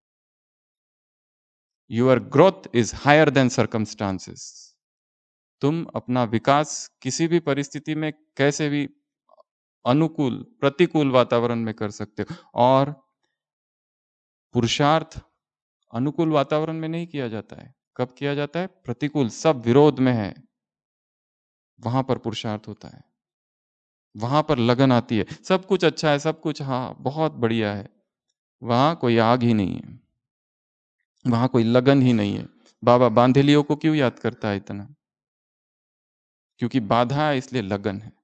your growth is higher than circumstances. तुम अपना विकास किसी भी परिस्थिति में कैसे भी अनुकूल प्रतिकूल वातावरण में कर सकते हो। और पुरुषार्थ अनुकूल वातावरण में नहीं किया जाता है, कब किया जाता है? प्रतिकूल, सब विरोध में है, वहां पर पुरुषार्थ होता है, वहां पर लगन आती है। सब कुछ अच्छा है, सब कुछ हाँ बहुत बढ़िया है, वहां कोई आग ही नहीं है, वहां कोई लगन ही नहीं है। बाबा बांधेलियों को क्यों याद करता है इतना? क्योंकि बाधा है, इसलिए लगन है,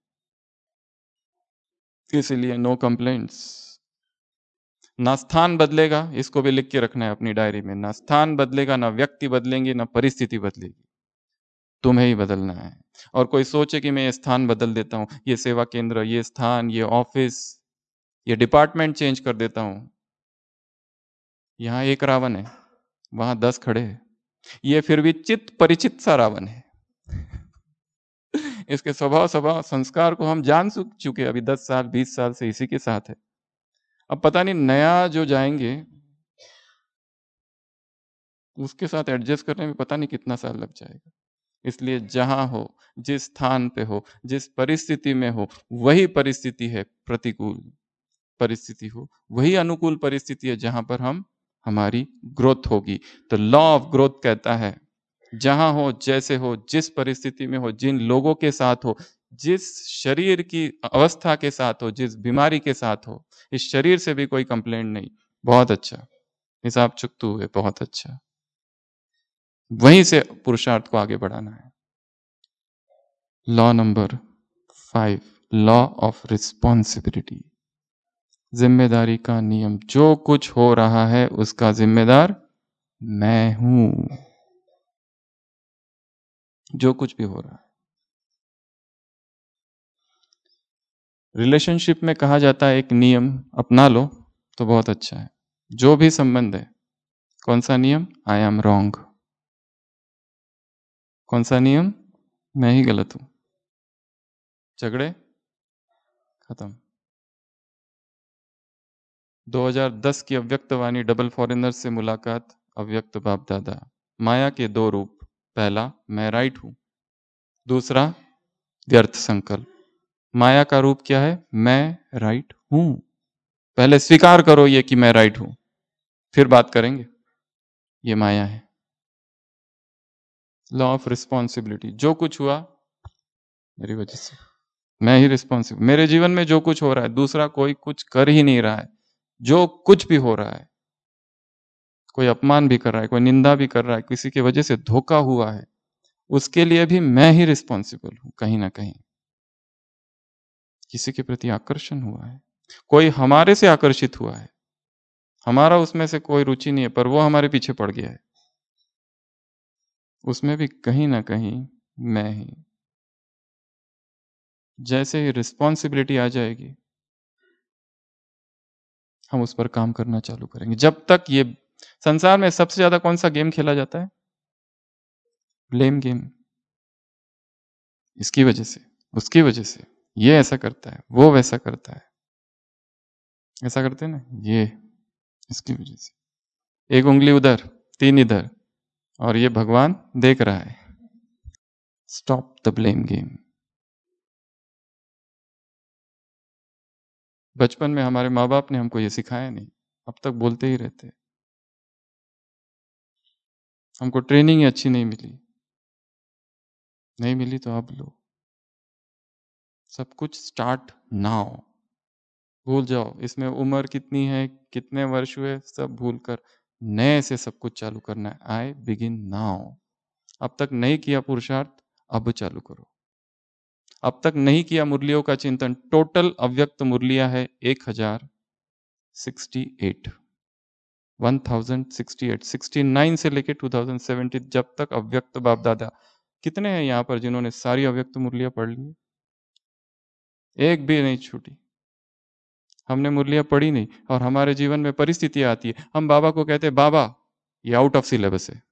इसलिए नो कंप्लेंट्स। ना स्थान बदलेगा, इसको भी लिख के रखना है अपनी डायरी में, ना स्थान बदलेगा, ना व्यक्ति बदलेंगे, ना परिस्थिति बदलेगी, तुम्हें ही बदलना है। और कोई सोचे कि मैं ये स्थान बदल देता हूँ, ये सेवा केंद्र, ये स्थान, ये ऑफिस, ये डिपार्टमेंट चेंज कर देता हूँ, यहाँ एक रावण है, वहां दस खड़े हैं, ये फिर भी चित परिचित सा रावण है। इसके स्वभाव स्वभाव संस्कार को हम जान चुके, अभी दस साल बीस साल से इसी के साथ है। अब पता नहीं नया जो जाएंगे उसके साथ एडजस्ट करने में पता नहीं कितना साल लग जाएगा। इसलिए जहां हो, जिस स्थान पे हो, जिस परिस्थिति में हो, वही परिस्थिति है प्रतिकूल परिस्थिति हो, वही अनुकूल परिस्थिति है जहां पर हम हमारी ग्रोथ होगी। तो लॉ ऑफ ग्रोथ कहता है जहां हो, जैसे हो, जिस परिस्थिति में हो, जिन लोगों के साथ हो, जिस शरीर की अवस्था के साथ हो, जिस बीमारी के साथ हो, इस शरीर से भी कोई कंप्लेंट नहीं, बहुत अच्छा हिसाब चुकते हुए, बहुत अच्छा, वहीं से पुरुषार्थ को आगे बढ़ाना है। Law number five, law of responsibility, जिम्मेदारी का नियम। जो कुछ हो रहा है उसका जिम्मेदार मैं हूं, जो कुछ भी हो रहा है। रिलेशनशिप में कहा जाता है एक नियम अपना लो तो बहुत अच्छा है, जो भी संबंध है। कौन सा नियम? I am wrong. कौन सा नियम? मैं ही गलत हूं, झगड़े खत्म। दो हज़ार दस की अव्यक्त वाणी, डबल फॉरेनर से मुलाकात, अव्यक्त बाप दादा। माया के दो रूप, पहला मैं राइट हूं, दूसरा व्यर्थ संकल्प। माया का रूप क्या है? मैं राइट हूं। पहले स्वीकार करो ये कि मैं राइट हूं, फिर बात करेंगे। ये माया है। लॉ ऑफ रिस्पॉन्सिबिलिटी, जो कुछ हुआ मेरी वजह से, मैं ही रिस्पॉन्सिबल। मेरे जीवन में जो कुछ हो रहा है दूसरा कोई कुछ कर ही नहीं रहा है, जो कुछ भी हो रहा है, कोई अपमान भी कर रहा है, कोई निंदा भी कर रहा है, किसी की वजह से धोखा हुआ है, उसके लिए भी मैं ही रिस्पॉन्सिबल हूं। कहीं ना कहीं किसी के प्रति आकर्षण हुआ है, कोई हमारे से आकर्षित हुआ है, हमारा उसमें से कोई रुचि नहीं है, पर वो हमारे पीछे पड़ गया है, उसमें भी कहीं ना कहीं मैं ही। जैसे ही रिस्पॉन्सिबिलिटी आ जाएगी हम उस पर काम करना चालू करेंगे। जब तक ये संसार में सबसे ज्यादा कौन सा गेम खेला जाता है? Blame game. इसकी वजह से, उसकी वजह से, ये ऐसा करता है, वो वैसा करता है, ऐसा करते हैं ना, ये इसकी वजह से। एक उंगली उधर, तीन इधर, और ये भगवान देख रहा है। Stop the blame game. बचपन में हमारे माँ बाप ने हमको ये सिखाया नहीं, अब तक बोलते ही रहते। हमको ट्रेनिंग ही अच्छी नहीं मिली, नहीं मिली तो अब लो। सब कुछ स्टार्ट नाउ। भूल जाओ इसमें उम्र कितनी है, कितने वर्ष हुए, सब भूल कर नए से सब कुछ चालू करना है। I begin now. अब तक नहीं किया पुरुषार्थ, अब चालू करो। अब तक नहीं किया मुरलियों का चिंतन, टोटल अव्यक्त मुरलियां है एक हजार sixty eight, one thousand sixty eight, sixty nine से लेके टू थाउजेंड सेवेंटी, जब तक अव्यक्त बाप दादा। कितने हैं यहाँ पर जिन्होंने सारी अव्यक्त मुरलियां पढ़ ली? एक भी नहीं छूटी। हमने मुरलियां पढ़ी नहीं और हमारे जीवन में परिस्थितियां आती है, हम बाबा को कहते हैं बाबा ये आउट ऑफ सिलेबस है।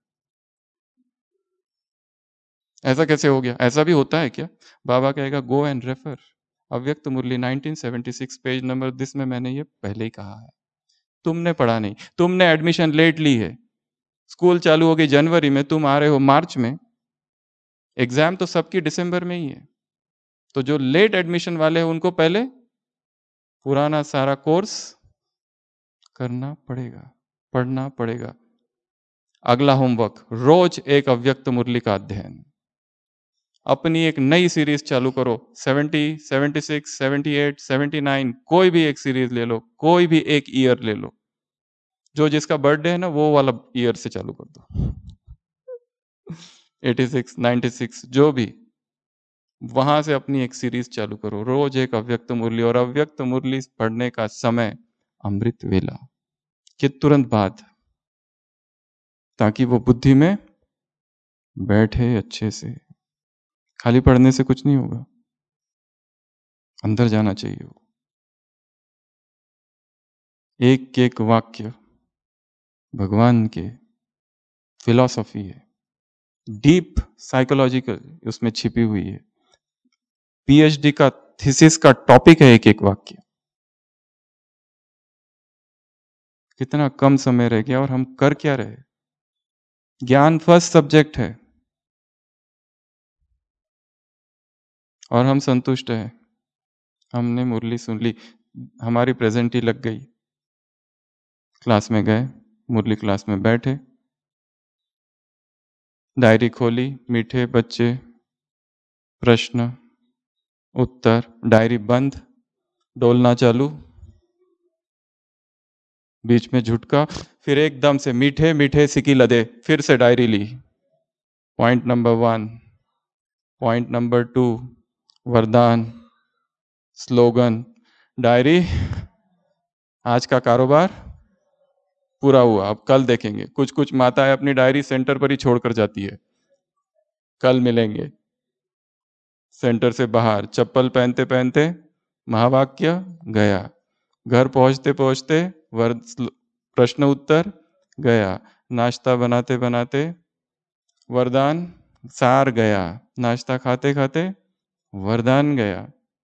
ऐसा कैसे हो गया? ऐसा भी होता है क्या? बाबा कहेगा गो एंड रेफर अव्यक्त मुरली nineteen seventy six page number this में मैंने ये पहले ही कहा है। तुमने पढ़ा नहीं, तुमने एडमिशन लेट ली है। स्कूल चालू होगी जनवरी में, तुम आ रहे हो मार्च में। एग्जाम तो सबकी दिसंबर में ही है। तो जो लेट एडमिशन वाले हैं उनको पहले पुराना सारा कोर्स करना पड़ेगा, पढ़ना पड़ेगा। अगला होमवर्क, रोज एक अव्यक्त मुरली का अध्ययन। अपनी एक नई सीरीज चालू करो, seventy, seventy six, seventy eight, seventy nine, कोई भी एक सीरीज ले लो, कोई भी एक ईयर ले लो। जो जिसका बर्थडे है ना वो वाला ईयर से चालू कर दो। एटी सिक्स, नाइंटी सिक्स, जो भी, वहां से अपनी एक सीरीज चालू करो, रोज एक अव्यक्त मुरली। और अव्यक्त मुरली पढ़ने का समय अमृत वेला के तुरंत बाद, ताकि वो बुद्धि में बैठे अच्छे से। खाली पढ़ने से कुछ नहीं होगा, अंदर जाना चाहिए। एक एक वाक्य भगवान के फिलॉसफी है, डीप साइकोलॉजिकल उसमें छिपी हुई है। पीएचडी का थीसिस का टॉपिक है एक एक वाक्य। कितना कम समय रह गया और हम कर क्या रहे? ज्ञान फर्स्ट सब्जेक्ट है और हम संतुष्ट हैं। हमने मुरली सुन ली, हमारी प्रेजेंटी लग गई, क्लास में गए, मुरली क्लास में बैठे, डायरी खोली, मीठे बच्चे, प्रश्न उत्तर, डायरी बंद, डोलना चालू, बीच में झुटका, फिर एकदम से मीठे मीठे सिकी लदे, फिर से डायरी ली। Point number one, point number two, वरदान, स्लोगन, डायरी, आज का कारोबार पूरा हुआ, अब कल देखेंगे। कुछ कुछ माताएं अपनी डायरी सेंटर पर ही छोड़कर जाती है, कल मिलेंगे। सेंटर से बाहर चप्पल पहनते पहनते महावाक्य गया, घर पहुंचते पहुंचते वर्द प्रश्न उत्तर गया, नाश्ता बनाते बनाते वरदान सार गया, नाश्ता खाते खाते वरदान गया,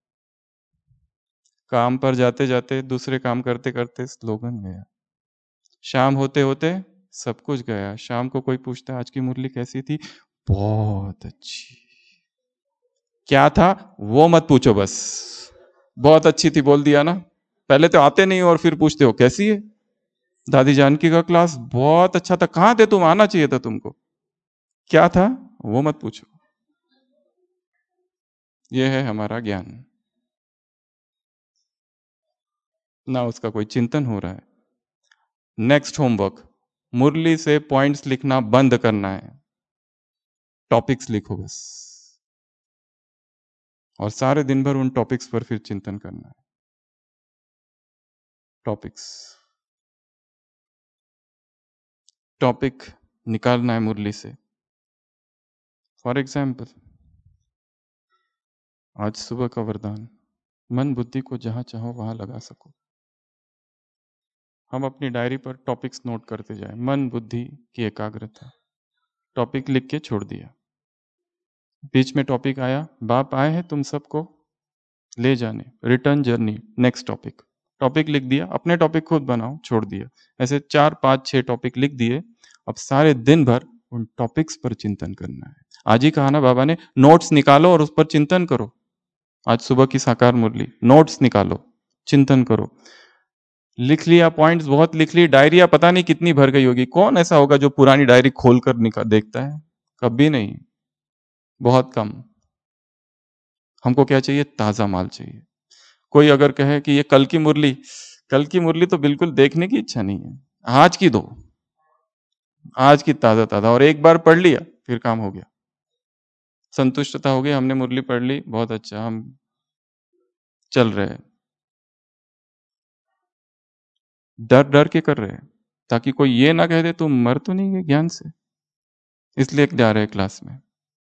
काम पर जाते जाते दूसरे काम करते करते स्लोगन गया, शाम होते होते सब कुछ गया। शाम को कोई पूछता आज की मुरली कैसी थी? बहुत अच्छी। क्या था वो मत पूछो, बस बहुत अच्छी थी बोल दिया ना। पहले तो आते नहीं और फिर पूछते हो कैसी है? दादी जानकी का क्लास बहुत अच्छा था, कहां थे तुम? आना चाहिए था तुमको। क्या था वो मत पूछो। ये है हमारा ज्ञान, ना उसका कोई चिंतन हो रहा है। नेक्स्ट होमवर्क, मुरली से पॉइंट्स लिखना बंद करना है, टॉपिक्स लिखो बस, और सारे दिन भर उन टॉपिक्स पर फिर चिंतन करना है। टॉपिक्स टॉपिक निकालना है मुरली से। फॉर एग्जाम्पल, आज सुबह का वरदान, मन बुद्धि को जहां चाहो वहां लगा सको। हम अपनी डायरी पर टॉपिक्स नोट करते जाए, मन बुद्धि की एकाग्रता, टॉपिक लिख के छोड़ दिया। बीच में टॉपिक आया, बाप आए हैं तुम सबको ले जाने, return journey, next topic, topic लिख दिया, अपने टॉपिक खुद बनाओ, छोड़ दिया। ऐसे चार पांच छह टॉपिक लिख दिए। अब सारे दिन भर उन टॉपिक्स पर चिंतन करना है। आज ही कहा ना बाबा ने, नोट्स निकालो और उस पर चिंतन करो। आज सुबह की साकार मुरली, नोट्स निकालो, चिंतन करो। लिख लिया, पॉइंट्स बहुत लिख ली, डायरिया पता नहीं कितनी भर गई होगी। कौन ऐसा होगा जो पुरानी डायरी खोलकर निकाल देखता है? कभी नहीं, बहुत कम। हमको क्या चाहिए? ताजा माल चाहिए। कोई अगर कहे कि ये कल की मुरली, कल की मुरली तो बिल्कुल देखने की इच्छा नहीं है। आज की दो, आज की ताजा ताजा, और एक बार पढ़ लिया फिर काम हो गया, संतुष्टता हो गई, हमने मुरली पढ़ ली, बहुत अच्छा, हम चल रहे हैं। डर डर के कर रहे हैं ताकि कोई ये ना कह दे तुम मर तो नहीं गए ज्ञान से, इसलिए जा रहे हैं क्लास में।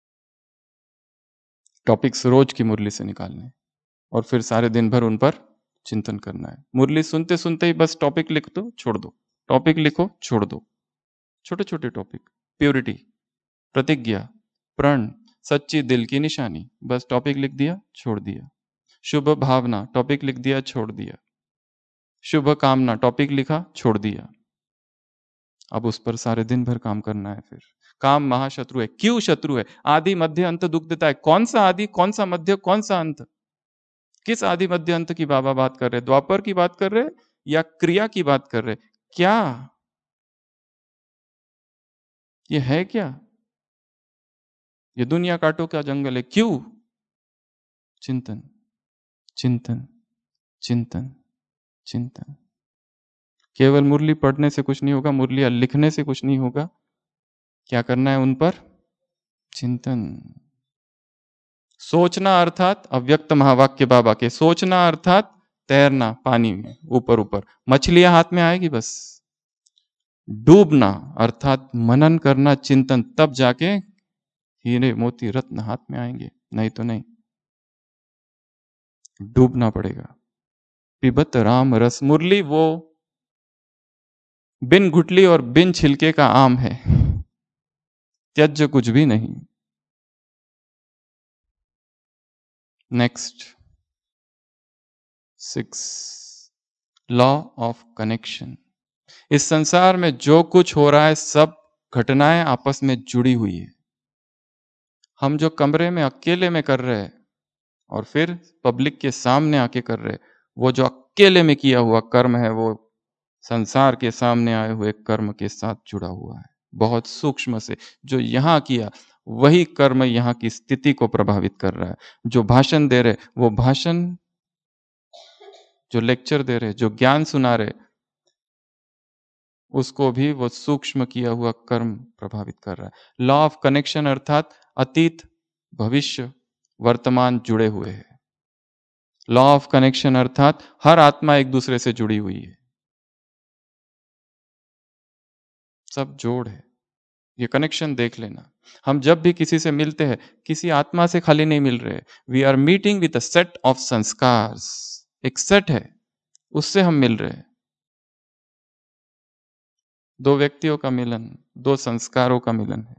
टॉपिक्स रोज की मुरली से निकालने और फिर सारे दिन भर उन पर चिंतन करना है। मुरली सुनते सुनते ही बस टॉपिक लिख दो, छोड़ दो, टॉपिक लिखो, छोड़ दो, छोटे छोटे टॉपिक। प्योरिटी, प्रतिज्ञा, प्रण, सच्ची दिल की निशानी, बस टॉपिक लिख दिया, छोड़ दिया। शुभ भावना, टॉपिक लिख दिया, छोड़ दिया। शुभ कामना, टॉपिक लिखा, छोड़ दिया। अब उस पर सारे दिन भर काम करना है। फिर काम महाशत्रु है। क्यों शत्रु है? आदि मध्य अंत दुख देता है। कौन सा आदि, कौन सा मध्य, कौन सा अंत? किस आदि मध्य अंत की बाबा बात कर रहे? द्वापर की बात कर रहे या क्रिया की बात कर रहे? क्या ये है? क्या ये दुनिया कांटों का जंगल है? क्यों? चिंतन, चिंतन, चिंतन, चिंतन। केवल मुरली पढ़ने से कुछ नहीं होगा, मुरलियां लिखने से कुछ नहीं होगा। क्या करना है? उन पर चिंतन। सोचना अर्थात अव्यक्त महावाक्य बाबा के, सोचना अर्थात तैरना पानी में ऊपर ऊपर, मछलियां हाथ में आएगी बस। डूबना अर्थात मनन करना, चिंतन, तब जाके हीरे मोती रत्न हाथ में आएंगे, नहीं तो नहीं। डूबना पड़ेगा। पिबत राम रस, मुरली वो बिन गुठली और बिन छिलके का आम है, त्यज्य कुछ भी नहीं। Next, six, law of connection. इस संसार में जो कुछ हो रहा है सब घटनाएं आपस में जुड़ी हुई है। हम जो कमरे में अकेले में कर रहे हैं और फिर पब्लिक के सामने आके कर रहे हैं, वो जो अकेले में किया हुआ कर्म है वो संसार के सामने आए हुए कर्म के साथ जुड़ा हुआ है, बहुत सूक्ष्म से। जो यहाँ किया वही कर्म यहाँ की स्थिति को प्रभावित कर रहा है। जो भाषण दे रहे वो भाषण, जो लेक्चर दे रहे, जो ज्ञान सुना रहे, उसको भी वो सूक्ष्म किया हुआ कर्म प्रभावित कर रहा है। लॉ ऑफ कनेक्शन अर्थात अतीत, भविष्य, वर्तमान जुड़े हुए हैं। लॉ ऑफ कनेक्शन अर्थात हर आत्मा एक दूसरे से जुड़ी हुई है, सब जोड़ है। ये कनेक्शन देख लेना। हम जब भी किसी से मिलते हैं, किसी आत्मा से खाली नहीं मिल रहे। We are meeting with a set of sanskars, एक सेट है, उससे हम मिल रहे हैं। दो व्यक्तियों का मिलन, दो संस्कारों का मिलन है।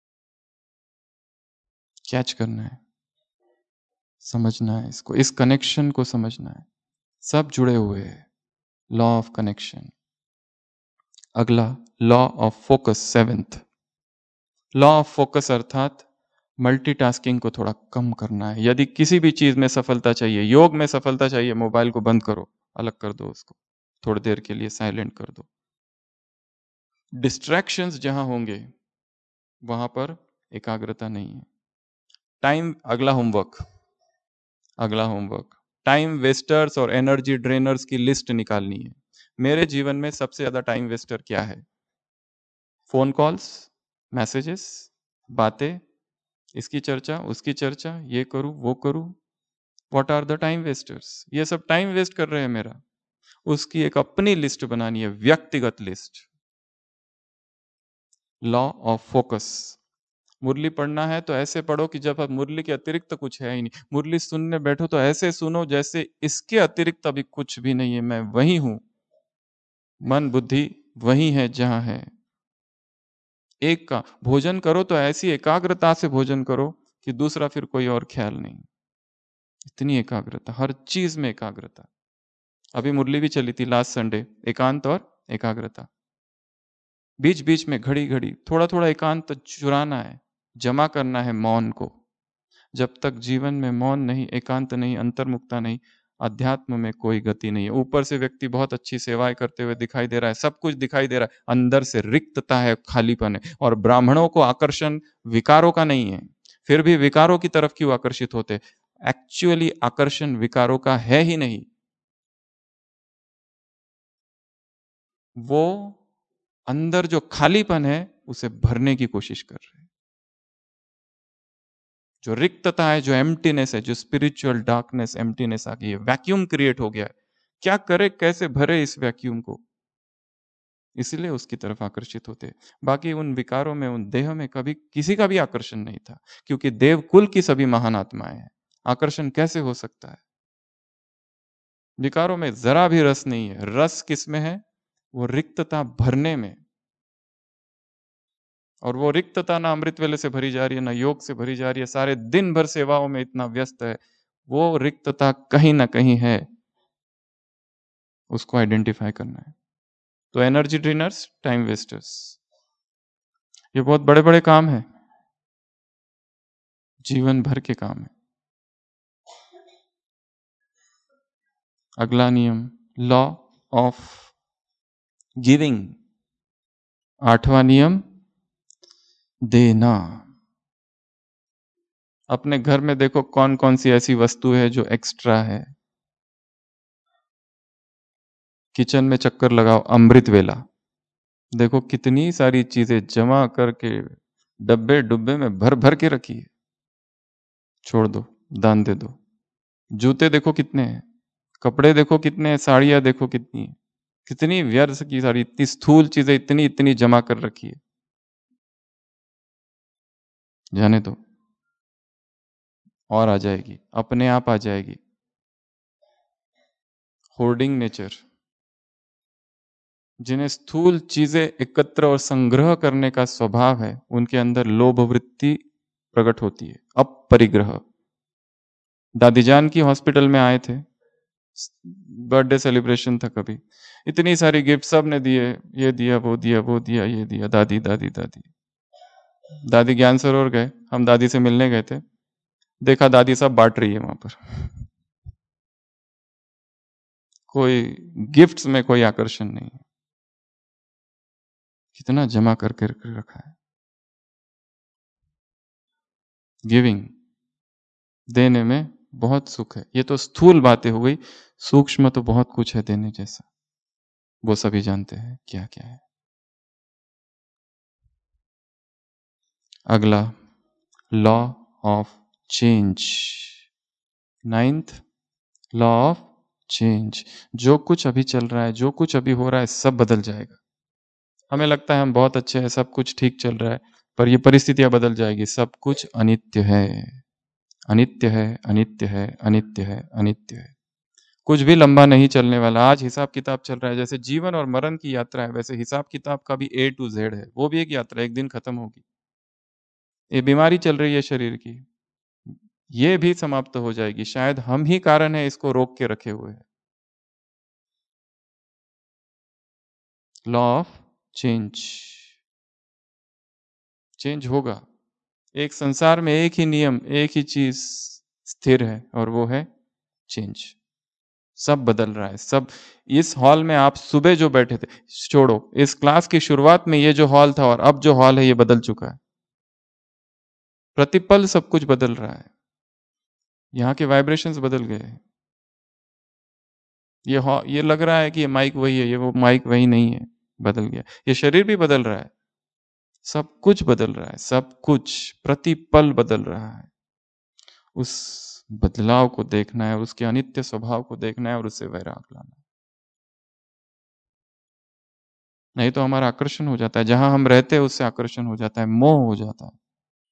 कैच करना है, समझना है इसको, इस कनेक्शन को समझना है। सब जुड़े हुए हैं। Law of connection. अगला, law of focus, seventh. Law of focus अर्थात मल्टीटास्किंग को थोड़ा कम करना है। यदि किसी भी चीज में सफलता चाहिए, योग में सफलता चाहिए, मोबाइल को बंद करो, अलग कर दो उसको, थोड़ी देर के लिए साइलेंट कर दो। डिस्ट्रैक्शंस जहां होंगे वहां पर एकाग्रता नहीं है। टाइम, अगला होमवर्क, अगला होमवर्क टाइम वेस्टर्स और एनर्जी ड्रेनर्स की लिस्ट निकालनी है। मेरे जीवन में सबसे ज्यादा टाइम वेस्टर क्या है? फोन कॉल्स, मैसेजेस, बातें, इसकी चर्चा, उसकी चर्चा, ये करूं वो करूं। What are the time wasters? ये सब टाइम वेस्ट कर रहे हैं मेरा। उसकी एक अपनी लिस्ट बनानी है, व्यक्तिगत लिस्ट। Law of focus. मुरली पढ़ना है तो ऐसे पढ़ो कि जब अब मुरली के अतिरिक्त तो कुछ है ही नहीं। मुरली सुनने बैठो तो ऐसे सुनो जैसे इसके अतिरिक्त अभी कुछ भी नहीं है, मैं वही हूं, मन बुद्धि वही है जहां है। एक का भोजन करो तो ऐसी एकाग्रता से भोजन करो कि दूसरा फिर कोई और ख्याल नहीं। इतनी एकाग्रता, हर चीज में एकाग्रता। अभी मुरली भी चली थी लास्ट संडे, एकांत और एकाग्रता। बीच बीच में घड़ी घड़ी थोड़ा थोड़ा एकांत चुराना है, जमा करना है मौन को। जब तक जीवन में मौन नहीं, एकांत नहीं, अंतर्मुखता नहीं, अध्यात्म में कोई गति नहीं है। ऊपर से व्यक्ति बहुत अच्छी सेवाएं करते हुए दिखाई दे रहा है, सब कुछ दिखाई दे रहा है, अंदर से रिक्तता है, खालीपन है। और ब्राह्मणों को आकर्षण विकारों का नहीं है, फिर भी विकारों की तरफ क्यों आकर्षित होते? एक्चुअली आकर्षण विकारों का है ही नहीं, वो अंदर जो खालीपन है उसे भरने की कोशिश कर रहे हैं। जो रिक्तता है, जो एम्प्टीनेस है, जो स्पिरिचुअल डार्कनेस, एम्प्टीनेस आ गई है, वैक्यूम क्रिएट हो गया है। क्या करे, कैसे भरे इस वैक्यूम को? इसलिए उसकी तरफ आकर्षित होते। बाकी उन विकारों में, उन देह में कभी किसी का भी आकर्षण नहीं था, क्योंकि देव कुल की सभी महान आत्माएं हैं। आकर्षण कैसे हो सकता है? विकारों में जरा भी रस नहीं है। रस किसमें है? वो रिक्तता भरने में। और वो रिक्तता ना अमृत वेले से भरी जा रही है, ना योग से भरी जा रही है, सारे दिन भर सेवाओं में इतना व्यस्त है। वो रिक्तता कहीं ना कहीं है, उसको आइडेंटिफाई करना है। तो एनर्जी ड्रेनर्स, टाइम वेस्टर्स, ये बहुत बड़े बड़े काम है, जीवन भर के काम है। अगला नियम, लॉ ऑफ गिविंग। आठवां नियम, देना। अपने घर में देखो कौन कौन सी ऐसी वस्तु है जो एक्स्ट्रा है। किचन में चक्कर लगाओ, अमृत वेला, देखो कितनी सारी चीजें जमा करके डब्बे डुब्बे में भर भर के रखी है। छोड़ दो, दान दे दो। जूते देखो कितने हैं, कपड़े देखो कितने हैं, साड़ियां देखो कितनी है, कितनी व्यर्थ की सारी, इतनी स्थूल चीजें इतनी इतनी जमा कर रखी है। जाने दो, और आ जाएगी, अपने आप आ जाएगी। होर्डिंग नेचर, जिन्हें स्थूल चीजें एकत्र और संग्रह करने का स्वभाव है, उनके अंदर लोभ वृत्ति प्रकट होती है, अपरिग्रह। दादी जान की हॉस्पिटल में आए थे, बर्थडे सेलिब्रेशन था, कभी इतनी सारी गिफ्ट सब ने दिए, ये दिया वो दिया वो दिया ये दिया, दादी दादी दादी। दादी ज्ञान सरोवर गए, हम दादी से मिलने गए थे, देखा दादी सब बांट रही है वहां पर। कोई गिफ्ट्स में कोई आकर्षण नहीं है, कितना जमा करके रखा है। गिविंग, देने में बहुत सुख है। ये तो स्थूल बातें हो गई, सूक्ष्म तो बहुत कुछ है देने जैसा, वो सभी जानते हैं क्या क्या है। अगला, law of change. Ninth, law of change. जो कुछ अभी चल रहा है, जो कुछ अभी हो रहा है, सब बदल जाएगा। हमें लगता है हम बहुत अच्छे हैं, सब कुछ ठीक चल रहा है, पर ये परिस्थितियां बदल जाएगी। सब कुछ अनित्य है, अनित्य है, अनित्य है, अनित्य है, अनित्य है। कुछ भी लंबा नहीं चलने वाला। आज हिसाब किताब चल रहा है, जैसे जीवन और मरण की यात्रा है, वैसे हिसाब किताब का भी ए टू जेड है, वो भी एक यात्रा, एक दिन खत्म होगी। ये बीमारी चल रही है शरीर की, ये भी समाप्त हो जाएगी। शायद हम ही कारण है इसको रोक के रखे हुए हैं। लॉ ऑफ चेंज, चेंज होगा। एक संसार में एक ही नियम, एक ही चीज स्थिर है, और वो है चेंज। सब बदल रहा है, सब। इस हॉल में आप सुबह जो बैठे थे, छोड़ो, इस क्लास की शुरुआत में ये जो हॉल था और अब जो हॉल है, ये बदल चुका है। प्रतिपल सब कुछ बदल रहा है, यहाँ के वाइब्रेशंस बदल गए हैं। ये हॉ- ये लग रहा है कि ये माइक वही है, ये वो माइक वही नहीं है, बदल गया। ये शरीर भी बदल रहा है, सब कुछ बदल रहा है, सब कुछ प्रतिपल बदल रहा है। उस बदलाव को देखना है, उसके अनित्य स्वभाव को देखना है, और उससे वैराग लाना है। नहीं तो हमारा आकर्षण हो जाता है, जहां हम रहते हैं उससे आकर्षण हो जाता है, मोह हो जाता है।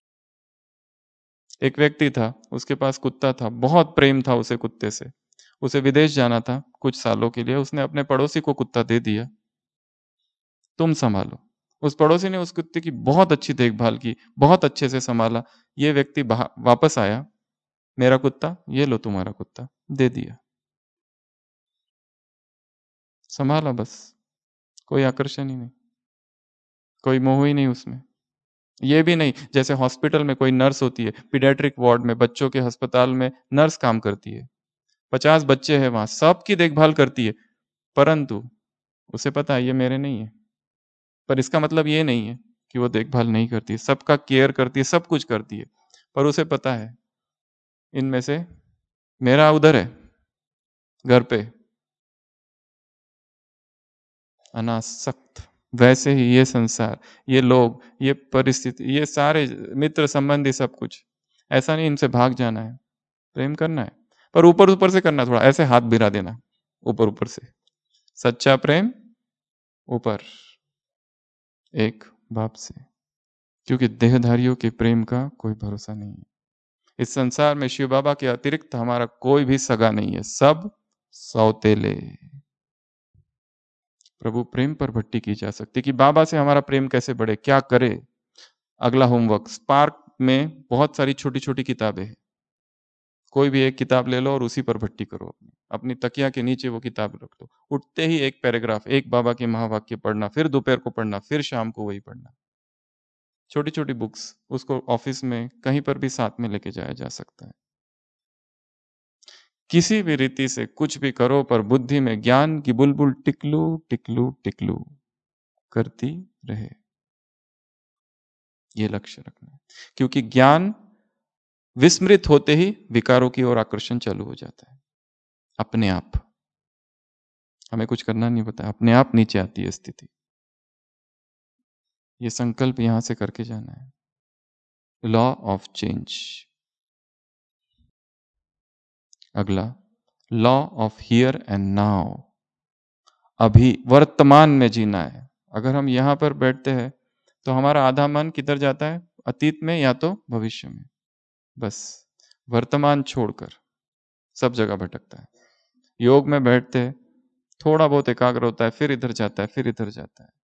एक व्यक्ति था, उसके पास कुत्ता था, बहुत प्रेम था उसे कुत्ते से। उसे विदेश जाना था कुछ सालों के लिए, उसने अपने पड़ोसी को कुत्ता दे दिया, तुम संभालो। उस पड़ोसी ने उस कुत्ते की बहुत अच्छी देखभाल की, बहुत अच्छे से संभाला। ये व्यक्ति बाह- वापस आया, मेरा कुत्ता, ये लो तुम्हारा कुत्ता, दे दिया, संभाला बस। कोई आकर्षण ही नहीं, कोई मोह ही नहीं उसमें। ये भी नहीं जैसे हॉस्पिटल में कोई नर्स होती है, पीडियाट्रिक वार्ड में, बच्चों के अस्पताल में नर्स काम करती है, पचास बच्चे हैं वहां, सबकी देखभाल करती है, परंतु उसे पता है ये मेरे नहीं है। पर इसका मतलब ये नहीं है कि वो देखभाल नहीं करती है, सबका केयर करती है, सब कुछ करती है, पर उसे पता है इनमें से मेरा उधर है घर पे अनासक्त। वैसे ही ये संसार, ये लोग, ये परिस्थिति, ये सारे मित्र संबंधी सब कुछ, ऐसा नहीं इनसे भाग जाना है, प्रेम करना है, पर ऊपर ऊपर से करना, थोड़ा ऐसे हाथ भिरा देना ऊपर ऊपर से। सच्चा प्रेम ऊपर एक बाप से, क्योंकि देहधारियों के प्रेम का कोई भरोसा नहीं है। इस संसार में शिव बाबा के अतिरिक्त हमारा कोई भी सगा नहीं है, सब सौतेले। प्रभु प्रेम पर भट्टी की जा सकती कि बाबा से हमारा प्रेम कैसे बढ़े, क्या करे। अगला होमवर्क, स्पार्क में बहुत सारी छोटी छोटी किताबें हैं, कोई भी एक किताब ले लो और उसी पर भट्टी करो, अपनी अपनी तकिया के नीचे वो किताब रख दो, उठते ही एक पैराग्राफ, एक बाबा के महावाक्य पढ़ना, फिर दोपहर को पढ़ना, फिर शाम को वही पढ़ना। छोटी छोटी बुक्स, उसको ऑफिस में कहीं पर भी साथ में लेके जाया जा सकता है। किसी भी रीति से कुछ भी करो, पर बुद्धि में ज्ञान की बुलबुल टिकलू टिकलू टिकलू करती रहे, ये लक्ष्य रखना है। क्योंकि ज्ञान विस्मृत होते ही विकारों की ओर आकर्षण चालू हो जाता है, अपने आप, हमें कुछ करना नहीं पड़ता, अपने आप नीचे आती है स्थिति। ये संकल्प यहां से करके जाना है, लॉ ऑफ चेंज। अगला, law of here and now, अभी वर्तमान में जीना है। अगर हम यहां पर बैठते हैं तो हमारा आधा मन किधर जाता है, अतीत में या तो भविष्य में, बस वर्तमान छोड़कर सब जगह भटकता है। योग में बैठते हैं, थोड़ा बहुत एकाग्र होता है, फिर इधर जाता है, फिर इधर जाता है।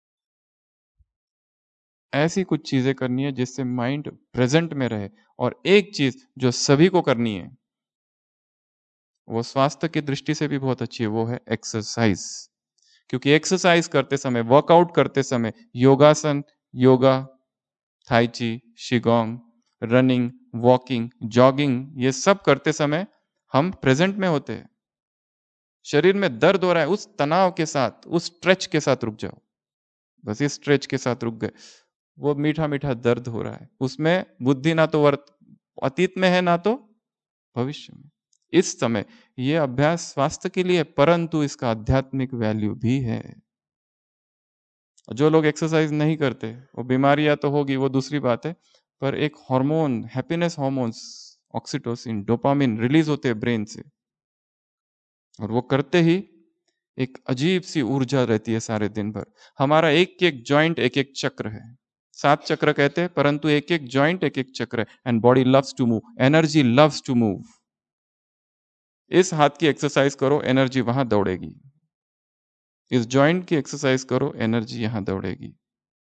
ऐसी कुछ चीजें करनी है जिससे माइंड प्रेजेंट में रहे। और एक चीज जो सभी को करनी है, वो स्वास्थ्य की दृष्टि से भी बहुत अच्छी है, वो है एक्सरसाइज। क्योंकि एक्सरसाइज करते समय, वर्कआउट करते समय, योगासन, योगा, थाई ची, शिगोंग, रनिंग, वॉकिंग, जॉगिंग, ये सब करते समय हम प्रेजेंट में होते हैं। शरीर में दर्द हो रहा है, उस तनाव के साथ, उस स्ट्रेच के साथ रुक जाओ, बस इस स्ट्रेच के साथ रुक गए, वो मीठा मीठा दर्द हो रहा है, उसमें बुद्धि ना तो वर्त अतीत में है ना तो भविष्य में। इस समय ये अभ्यास स्वास्थ्य के लिए, परंतु इसका आध्यात्मिक वैल्यू भी है। जो लोग एक्सरसाइज नहीं करते, वो बीमारियां तो होगी, वो दूसरी बात है, पर एक hormone, happiness hormones, oxytocin, dopamine release होते हैं ब्रेन से, और वो करते ही एक अजीब सी ऊर्जा रहती है सारे दिन भर। हमारा एक एक जॉइंट एक एक चक्र है, सात चक्र कहते हैं, परंतु एक एक जॉइंट एक एक चक्र है। And body loves to move, energy loves to move. इस हाथ की एक्सरसाइज करो, एनर्जी वहां दौड़ेगी। इस जॉइंट की एक्सरसाइज करो, एनर्जी यहां दौड़ेगी,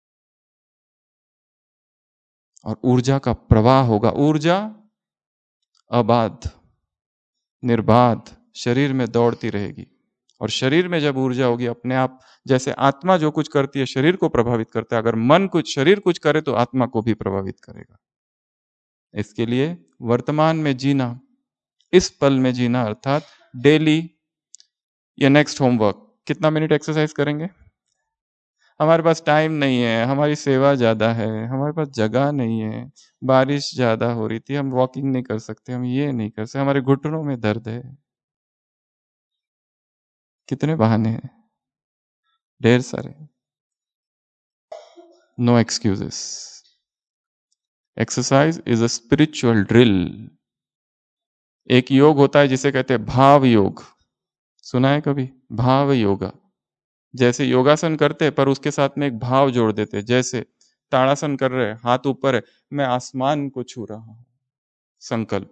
और ऊर्जा का प्रवाह होगा। ऊर्जा अबाध, निर्बाध शरीर में दौड़ती रहेगी। और शरीर में जब ऊर्जा होगी, अपने आप, जैसे आत्मा जो कुछ करती है शरीर को प्रभावित करता है, अगर मन कुछ, शरीर कुछ करे तो आत्मा को भी प्रभावित करेगा। इसके लिए वर्तमान में जीना, इस पल में जीना, अर्थात डेली। ये नेक्स्ट होमवर्क, कितना मिनट एक्सरसाइज करेंगे? हमारे पास टाइम नहीं है, हमारी सेवा ज्यादा है, हमारे पास जगह नहीं है, बारिश ज्यादा हो रही थी, हम वॉकिंग नहीं कर सकते, हम ये नहीं कर सकते, हमारे घुटनों में दर्द है। कितने बहाने हैं, ढेर सारे। No excuses. Exercise is a spiritual drill. एक योग होता है जिसे कहते हैं भाव योग, सुना है कभी? भाव योगा। जैसे योगासन करते हैं, पर उसके साथ में एक भाव जोड़ देते हैं। जैसे ताड़ासन कर रहे हैं, हाथ ऊपर है, मैं आसमान को छू रहा हूं, संकल्प।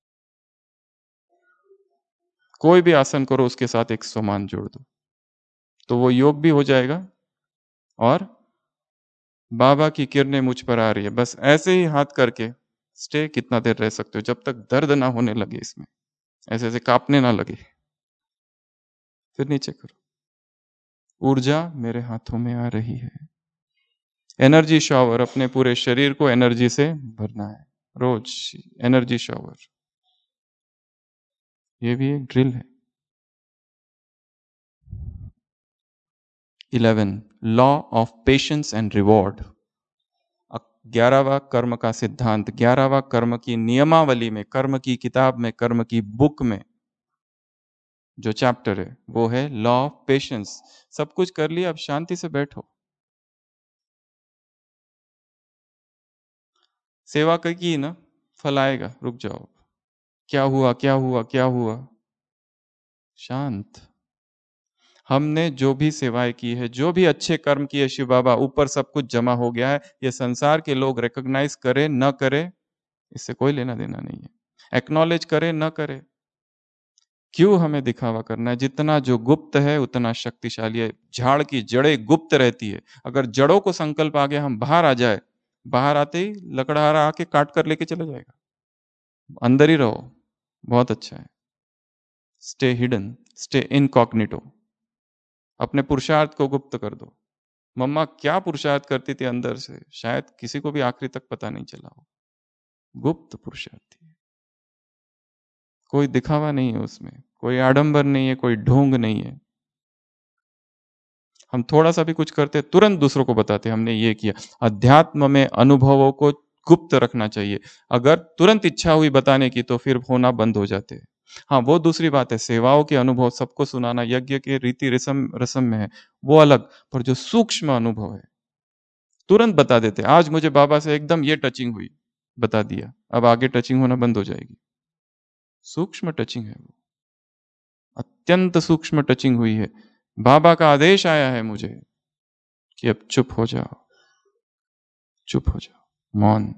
कोई भी आसन करो, उसके साथ एक समान जोड़ दो, तो वो योग भी हो जाएगा। और बाबा की किरणें मुझ पर आ रही है, बस ऐसे ही हाथ करके स्टे कितना देर रह सकते हो, जब तक दर्द ना होने लगे, इसमें ऐसे ऐसे कांपने ना लगे, फिर नीचे करो। ऊर्जा मेरे हाथों में आ रही है, एनर्जी शॉवर, अपने पूरे शरीर को एनर्जी से भरना है रोज, एनर्जी शॉवर, ये भी एक ड्रिल है। Eleven, law of patience and reward. ग्यारहवा कर्म का सिद्धांत, ग्यारहवा कर्म की नियमावली में, कर्म की किताब में, कर्म की बुक में जो चैप्टर है वो है लॉ ऑफ पेशेंस। सब कुछ कर लिया, अब शांति से बैठो। सेवा की ना, फल आएगा, रुक जाओ। क्या हुआ क्या हुआ क्या हुआ, शांत। हमने जो भी सेवाएं की है, जो भी अच्छे कर्म किए शिव बाबा, ऊपर सब कुछ जमा हो गया है। ये संसार के लोग रिकॉग्नाइज करे न करे, इससे कोई लेना देना नहीं है। एक्नॉलेज करे न करे, क्यों हमें दिखावा करना है? जितना जो गुप्त है उतना शक्तिशाली है। झाड़ की जड़ें गुप्त रहती है, अगर जड़ों को संकल्प आ गया हम बाहर आ जाए, बाहर आते ही लकड़हारा आके काट कर लेके चला जाएगा। अंदर ही रहो, बहुत अच्छा है। स्टे हिडन, स्टे इनकॉग्निटो, अपने पुरुषार्थ को गुप्त कर दो। मम्मा क्या पुरुषार्थ करती थी अंदर से, शायद किसी को भी आखिरी तक पता नहीं चला हो। गुप्त पुरुषार्थ थी, कोई दिखावा नहीं है उसमें, कोई आडंबर नहीं है, कोई ढोंग नहीं है। हम थोड़ा सा भी कुछ करते तुरंत दूसरों को बताते हमने ये किया। अध्यात्म में अनुभवों को गुप्त रखना चाहिए। अगर तुरंत इच्छा हुई बताने की तो फिर होना बंद हो जाते हैं। हाँ, वो दूसरी बात है, सेवाओं के अनुभव सबको सुनाना यज्ञ के रीति रसम रसम में है, वो अलग। पर जो सूक्ष्म अनुभव है तुरंत बता देते। आज मुझे बाबा से एकदम ये टचिंग हुई, बता दिया, अब आगे टचिंग होना बंद हो जाएगी। सूक्ष्म टचिंग है वो, अत्यंत सूक्ष्म टचिंग हुई है। बाबा का आदेश आया है मुझे कि अब चुप हो जाओ, चुप हो जाओ, मौन।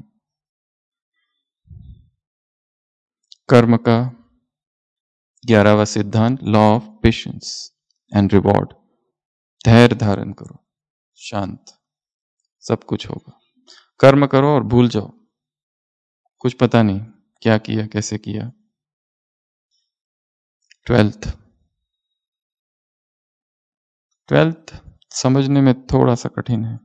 कर्म का ग्यारहवा सिद्धांत, law of patience and reward. धैर्य धारण करो, शांत, सब कुछ होगा। कर्म करो और भूल जाओ, कुछ पता नहीं क्या किया कैसे किया। ट्वेल्थ, ट्वेल्थ समझने में थोड़ा सा कठिन है।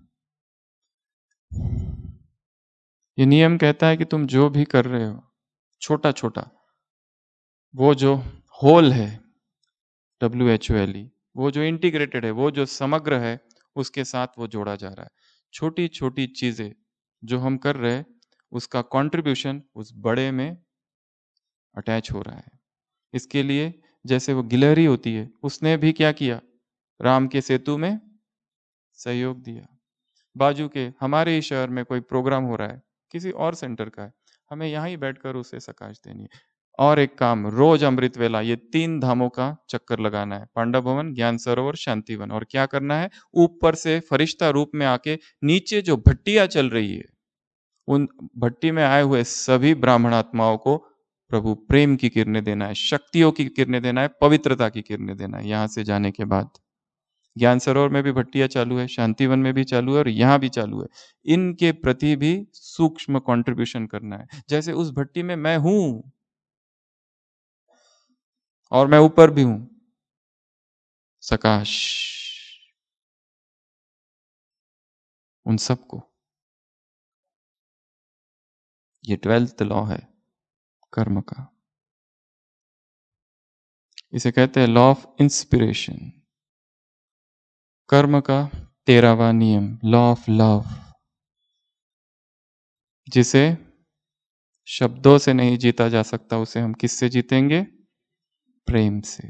ये नियम कहता है कि तुम जो भी कर रहे हो छोटा छोटा, वो जो होल है, W H O L E, वो जो इंटीग्रेटेड है, वो जो समग्र है, उसके साथ वो जोड़ा जा रहा है। छोटी छोटी चीजें जो हम कर रहे हैं उसका कंट्रीब्यूशन उस बड़े में अटैच हो रहा है। इसके लिए जैसे वो गिलहरी होती है, उसने भी क्या किया, राम के सेतु में सहयोग दिया। बाजू के हमारे ही शहर में कोई प्रोग्राम हो रहा है, किसी और सेंटर का है, हमें यहाँ ही बैठकर उसे सकाश देनी है। और एक काम, रोज अमृत वेला ये तीन धामों का चक्कर लगाना है, पांडव भवन, ज्ञान सरोवर, शांतिवन। और क्या करना है, ऊपर से फरिश्ता रूप में आके नीचे जो भट्टियां चल रही है, उन भट्टी में आए हुए सभी ब्राह्मण आत्माओं को प्रभु प्रेम की किरणें देना है, शक्तियों की किरणें देना है, पवित्रता की किरणें देना है। यहाँ से जाने के बाद ज्ञान सरोवर में भी भट्टियां चालू है, शांतिवन में भी चालू है और यहाँ भी चालू है। इनके प्रति भी सूक्ष्म कंट्रीब्यूशन करना है। जैसे उस भट्टी में मैं हूं और मैं ऊपर भी हूं, सकाश उन सबको। ये ट्वेल्थ लॉ है कर्म का, इसे कहते हैं लॉ ऑफ इंस्पिरेशन। कर्म का तेरहवा नियम, लॉ ऑफ लव, जिसे शब्दों से नहीं जीता जा सकता, उसे हम किससे जीतेंगे, प्रेम से।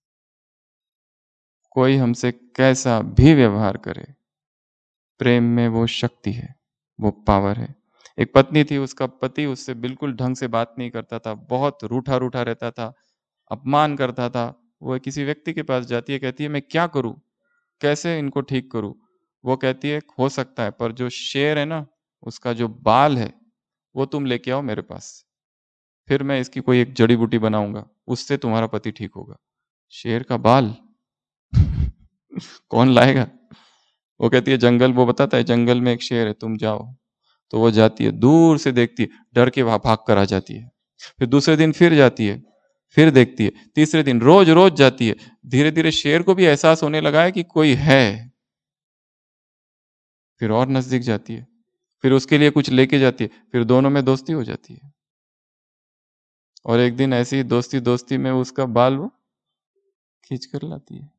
कोई हमसे कैसा भी व्यवहार करे, प्रेम में वो शक्ति है, वो पावर है। एक पत्नी थी, उसका पति उससे बिल्कुल ढंग से बात नहीं करता था, बहुत रूठा रूठा रहता था, अपमान करता था। वो किसी व्यक्ति के पास जाती है, कहती है मैं क्या करूं, कैसे इनको ठीक करूं। वो कहती है हो सकता है, पर जो शेर है ना, उसका जो बाल है वो तुम लेके आओ मेरे पास, फिर मैं इसकी कोई एक जड़ी बूटी बनाऊंगा, उससे तुम्हारा पति ठीक होगा। शेर का बाल कौन लाएगा। वो कहती है जंगल, वो बताता है जंगल में एक शेर है, तुम जाओ। तो वो जाती है, दूर से देखती है, डर के वहां भाग कर आ जाती है। फिर दूसरे दिन फिर जाती है, फिर देखती है, तीसरे दिन रोज रोज जाती है। धीरे धीरे शेर को भी एहसास होने लगा है कि कोई है। फिर और नजदीक जाती है, फिर उसके लिए कुछ लेके जाती है, फिर दोनों में दोस्ती हो जाती है। और एक दिन ऐसी ही दोस्ती दोस्ती में उसका बाल वो खींच कर लाती है।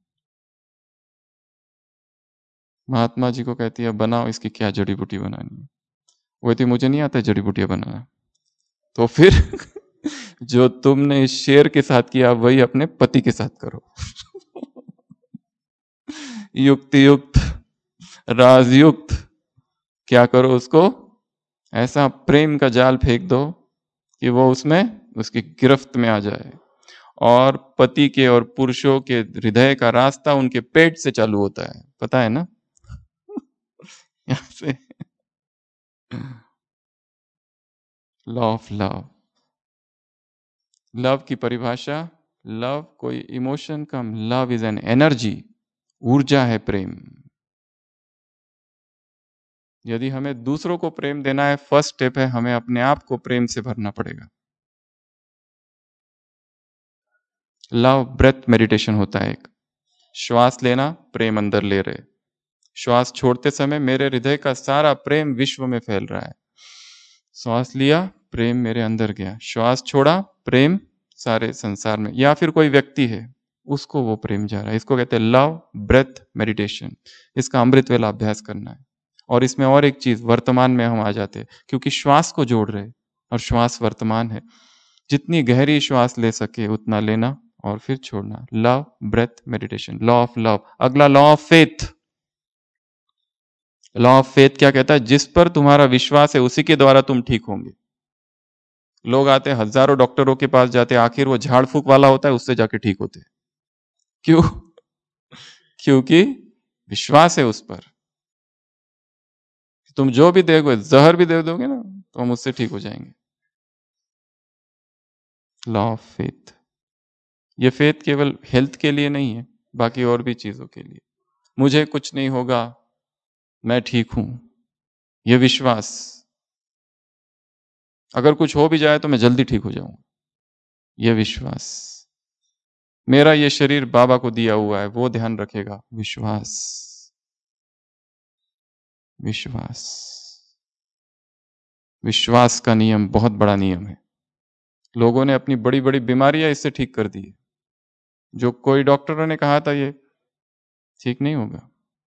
महात्मा जी को कहती है बनाओ, इसकी क्या जड़ी बूटी बनानी है। वो कहती मुझे नहीं आता जड़ी बूटियां बनाना। तो फिर जो तुमने इस शेर के साथ किया वही अपने पति के साथ करो। युक्ति युक्त, राजयुक्त, क्या करो, उसको ऐसा प्रेम का जाल फेंक दो कि वो उसमें उसकी गिरफ्त में आ जाए। और पति के और पुरुषों के हृदय का रास्ता उनके पेट से चालू होता है, पता है ना। यहां से लॉ ऑफ लव। लव की परिभाषा, लव कोई इमोशन कम, लव इज एन एनर्जी, ऊर्जा है प्रेम। यदि हमें दूसरों को प्रेम देना है, फर्स्ट स्टेप है हमें अपने आप को प्रेम से भरना पड़ेगा। लव ब्रेथ मेडिटेशन होता है एक। श्वास लेना, प्रेम अंदर ले रहे, श्वास छोड़ते समय मेरे हृदय का सारा प्रेम विश्व में फैल रहा है। श्वास लिया, प्रेम मेरे अंदर गया, श्वास छोड़ा, प्रेम सारे संसार में। या फिर कोई व्यक्ति है, उसको वो प्रेम जा रहा है। इसको कहते हैं लव ब्रेथ मेडिटेशन। इसका अमृत वेला अभ्यास करना है। और इसमें और एक चीज, वर्तमान में हम आ जाते हैं, क्योंकि श्वास को जोड़ रहे और श्वास वर्तमान है। जितनी गहरी श्वास ले सके उतना लेना और फिर छोड़ना। Love breath meditation, law of love. अगला law of faith. Law of faith क्या कहता है? जिस पर तुम्हारा विश्वास है उसी के द्वारा तुम ठीक होंगे। लोग आते हैं, हजारों डॉक्टरों के पास जाते हैं, आखिर वो झाड़ फूक वाला होता है, उससे जाके ठीक होते हैं। क्यों? क्योंकि विश्वास है उस पर। तुम जो भी देखो, जहर भी दे दोगे ना तो हम उससे ठीक हो जाएंगे। Law of faith. ये फेथ केवल हेल्थ के लिए नहीं है, बाकी और भी चीजों के लिए। मुझे कुछ नहीं होगा, मैं ठीक हूं, ये विश्वास। अगर कुछ हो भी जाए तो मैं जल्दी ठीक हो जाऊंगा, ये विश्वास। मेरा ये शरीर बाबा को दिया हुआ है, वो ध्यान रखेगा, विश्वास। विश्वास विश्वास का नियम बहुत बड़ा नियम है। लोगों ने अपनी बड़ी बड़ी बीमारियां इससे ठीक कर दी। जो कोई डॉक्टरों ने कहा था ये ठीक नहीं होगा,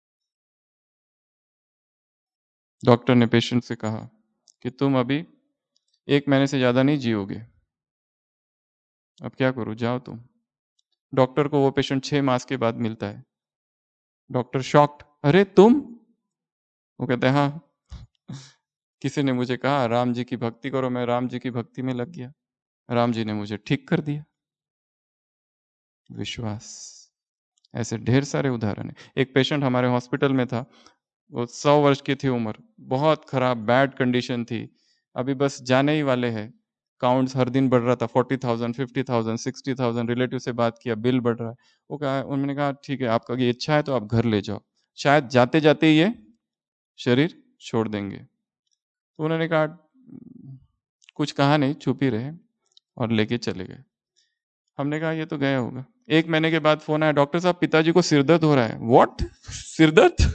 डॉक्टर ने पेशेंट से कहा कि तुम अभी एक महीने से ज्यादा नहीं जियोगे, अब क्या करूं, जाओ तुम। डॉक्टर को वो पेशेंट छह मास के बाद मिलता है। डॉक्टर शॉक्ड, अरे तुम? वो कहते हैं हाँ, किसी ने मुझे कहा राम जी की भक्ति करो, मैं राम जी की भक्ति में लग गया, राम जी ने मुझे ठीक कर दिया। विश्वास। ऐसे ढेर सारे उदाहरण है। एक पेशेंट हमारे हॉस्पिटल में था, वो सौ वर्ष की थी उम्र, बहुत खराब बैड कंडीशन थी, अभी बस जाने ही वाले हैं। काउंट्स हर दिन बढ़ रहा था, forty thousand, fifty thousand, sixty thousand. Relative से बात किया, बिल बढ़ रहा है। वो कहा, उन्होंने कहा ठीक है, आपका ये इच्छा है तो आप घर ले जाओ, शायद जाते जाते ही ये शरीर छोड़ देंगे। तो उन्होंने कहा, कुछ कहा नहीं, चुप ही रहे और लेके चले गए। हमने कहा ये तो गया होगा। एक महीने के बाद फोन आया, डॉक्टर साहब पिताजी को सिरदर्द हो रहा है। व्हाट? सिरदर्द?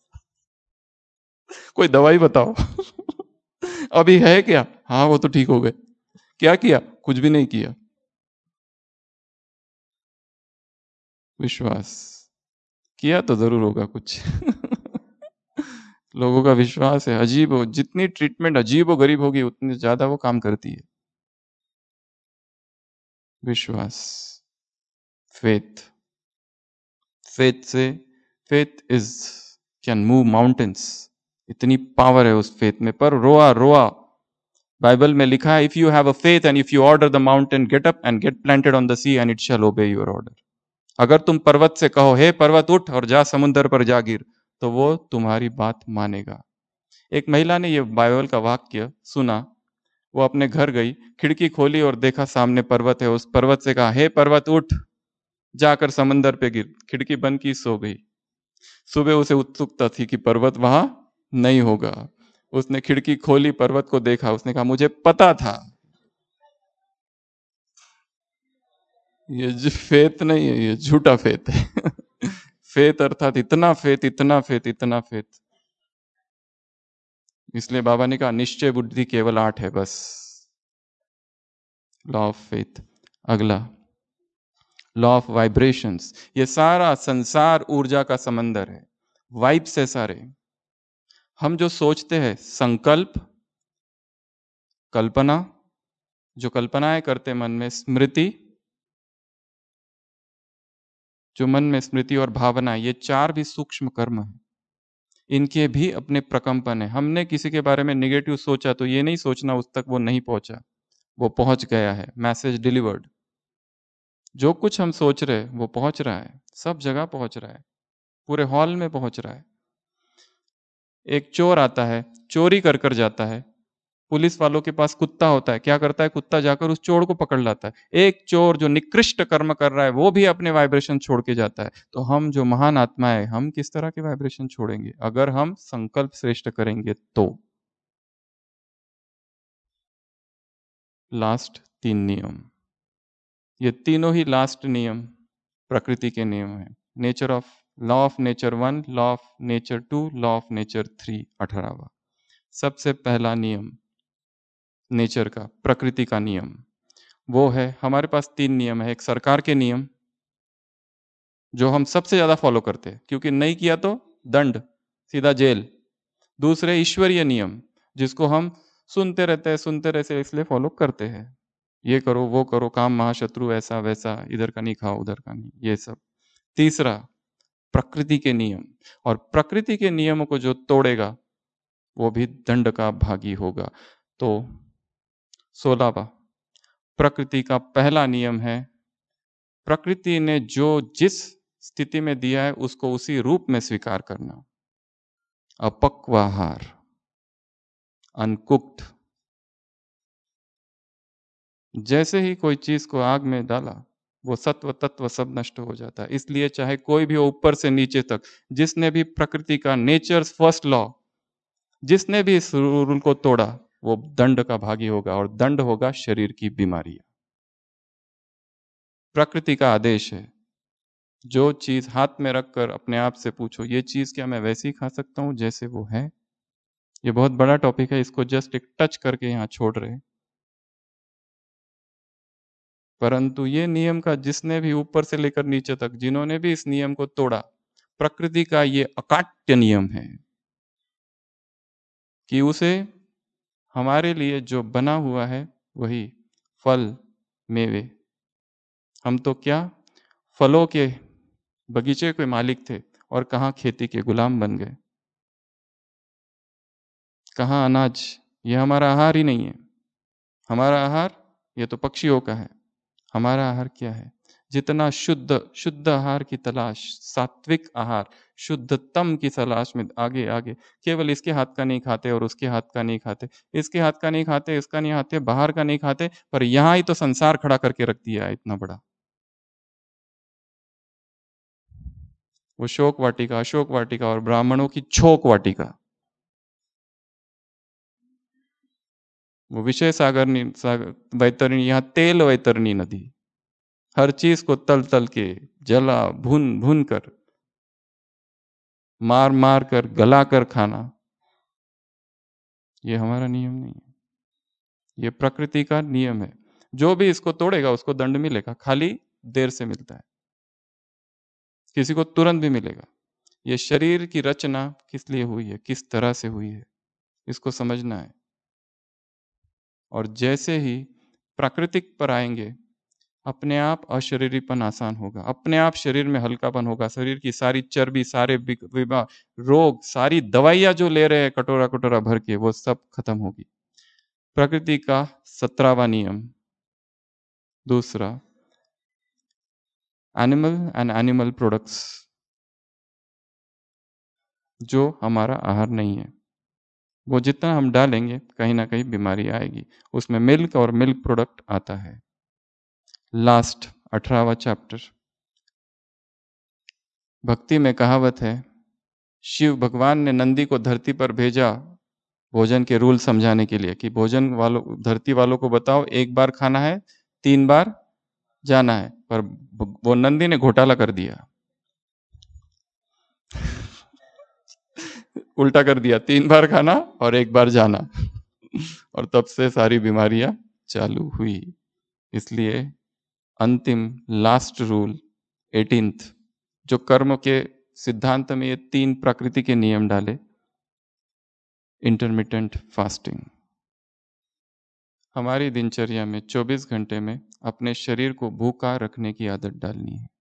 कोई दवाई बताओ। अभी है क्या? हाँ वो तो ठीक हो गए। क्या किया? कुछ भी नहीं किया। विश्वास किया तो जरूर होगा कुछ। लोगों का विश्वास है, अजीब हो, जितनी ट्रीटमेंट अजीब हो गरीब होगी उतनी ज्यादा वो काम करती है। विश्वास, फेथ। फेथ से, faith is can move mountains. इतनी पावर है उस फेथ में। पर रोआ रोआ, बाइबल में लिखा है, if you have a faith and if you order the mountain get up and get planted on the sea and it shall obey your order. अगर तुम पर्वत से कहो, हे पर्वत उठ और जा समुद्र पर जा गिर, तो वो तुम्हारी बात मानेगा। एक महिला ने ये बाइबल का वाक्य सुना, वो अपने घर गई, खिड़की खोली और देखा सामने पर्वत है। उस पर्वत से कहा, हे पर्वत उठ, जाकर समंदर पे गिर। खिड़की बंद की, सो गई। सुबह उसे उत्सुकता थी कि पर्वत वहां नहीं होगा। उसने खिड़की खोली, पर्वत को देखा, उसने कहा मुझे पता था। ये जो फेथ नहीं है, ये झूठा फेथ है। फेथ अर्थात इतना फेथ, इतना फेथ, इतना फेथ। इसलिए बाबा ने कहा निश्चय बुद्धि केवल आठ है बस। Law of faith. अगला लॉ ऑफ वाइब्रेशंस। ये सारा संसार ऊर्जा का समंदर है, वाइब्स है सारे। हम जो सोचते हैं, संकल्प, कल्पना, जो कल्पनाएं करते मन में, स्मृति, जो मन में स्मृति और भावना, ये चार भी सूक्ष्म कर्म है। इनके भी अपने प्रकंपन है। हमने किसी के बारे में निगेटिव सोचा तो ये नहीं सोचना उस तक वो नहीं पहुंचा, वो पहुंच गया है, मैसेज डिलीवर्ड। जो कुछ हम सोच रहे वो पहुंच रहा है, सब जगह पहुंच रहा है, पूरे हॉल में पहुंच रहा है। एक चोर आता है, चोरी कर कर जाता है, पुलिस वालों के पास कुत्ता होता है, क्या करता है, कुत्ता जाकर उस चोर को पकड़ लाता है। एक चोर जो निकृष्ट कर्म कर रहा है वो भी अपने वाइब्रेशन छोड़ के जाता है। तो हम जो महान आत्मा है, हम किस तरह के वाइब्रेशन छोड़ेंगे अगर हम संकल्प श्रेष्ठ करेंगे तो। लास्ट तीन नियम, ये तीनों ही लास्ट नियम प्रकृति के नियम है। Nature of law of nature one, law of nature two, law of nature three, अठारहवा। सबसे पहला नियम नेचर का, प्रकृति का नियम, वो है, हमारे पास तीन नियम है। एक सरकार के नियम जो हम सबसे ज्यादा फॉलो करते हैं, क्योंकि नहीं किया तो दंड, सीधा जेल। दूसरे ईश्वरीय नियम जिसको हम सुनते रहते हैं सुनते रहते हैं इसलिए फॉलो करते हैं, ये करो वो करो, काम महाशत्रु, ऐसा वैसा, इधर का नहीं खाओ उधर का नहीं, ये सब। तीसरा प्रकृति के नियम, और प्रकृति के नियमों को जो तोड़ेगा वो भी दंड का भागी होगा। तो सोलहवां प्रकृति का पहला नियम है, प्रकृति ने जो जिस स्थिति में दिया है उसको उसी रूप में स्वीकार करना। अपक्वाहार, अनकुक्ड। जैसे ही कोई चीज को आग में डाला वो सत्व तत्व सब नष्ट हो जाता है। इसलिए चाहे कोई भी हो, ऊपर से नीचे तक, जिसने भी प्रकृति का नेचर फर्स्ट लॉ, जिसने भी इस रूल को तोड़ा वो दंड का भागी होगा, और दंड होगा शरीर की बीमारियां। प्रकृति का आदेश है, जो चीज हाथ में रखकर अपने आप से पूछो, ये चीज क्या मैं वैसे ही खा सकता हूं जैसे वो है। ये बहुत बड़ा टॉपिक है, इसको जस्ट एक टच करके यहाँ छोड़ रहे हैं। परंतु ये नियम का जिसने भी ऊपर से लेकर नीचे तक, जिन्होंने भी इस नियम को तोड़ा, प्रकृति का ये अकाट्य नियम है कि उसे हमारे लिए जो बना हुआ है वही फल मेवे। हम तो क्या फलों के बगीचे के मालिक थे और कहाँ खेती के गुलाम बन गए, कहाँ अनाज। ये हमारा आहार ही नहीं है। हमारा आहार ये तो पक्षियों का है। हमारा आहार क्या है? जितना शुद्ध शुद्ध आहार की तलाश, सात्विक आहार, शुद्धतम की तलाश में आगे आगे। केवल इसके हाथ का नहीं खाते और उसके हाथ का नहीं खाते, इसके हाथ का नहीं खाते, इसका नहीं खाते, बाहर का नहीं खाते, पर यहाँ ही तो संसार खड़ा करके रख दिया है इतना बड़ा। वो शोक वाटिका, अशोक वाटिका और ब्राह्मणों की छोक वाटिका, वो विषय सागर, सागर वैतरणी, यहाँ तेल वैतरणी नदी। हर चीज को तल तल के, जला भून भून कर, मार मार कर, गला कर खाना, ये हमारा नियम नहीं है। ये प्रकृति का नियम है। जो भी इसको तोड़ेगा उसको दंड मिलेगा, खाली देर से मिलता है, किसी को तुरंत भी मिलेगा। ये शरीर की रचना किस लिए हुई है, किस तरह से हुई है, इसको समझना है। और जैसे ही प्राकृतिक पर आएंगे अपने आप अशरीरीपन आसान होगा, अपने आप शरीर में हल्कापन होगा, शरीर की सारी चर्बी, सारे विभा रोग, सारी दवाइयां जो ले रहे हैं कटोरा कटोरा भर के, वो सब खत्म होगी। प्रकृति का सत्रहवां नियम, दूसरा, एनिमल एंड एनिमल प्रोडक्ट्स, जो हमारा आहार नहीं है वो जितना हम डालेंगे कहीं ना कहीं बीमारी आएगी। उसमें मिल्क और मिल्क प्रोडक्ट आता है। लास्ट अठारहवां चैप्टर, भक्ति में कहावत है, शिव भगवान ने नंदी को धरती पर भेजा भोजन के रूल समझाने के लिए, कि भोजन वालों, धरती वालों को बताओ एक बार खाना है, तीन बार जाना है। पर वो नंदी ने घोटाला कर दिया। उल्टा कर दिया, तीन बार खाना और एक बार जाना। और तब से सारी बीमारियां चालू हुई। इसलिए अंतिम लास्ट रूल एटीन्थ, जो कर्म के सिद्धांत में ये तीन प्रकृति के नियम डाले, इंटरमिटेंट फास्टिंग। हमारी दिनचर्या में चौबीस घंटे में अपने शरीर को भूखा रखने की आदत डालनी है,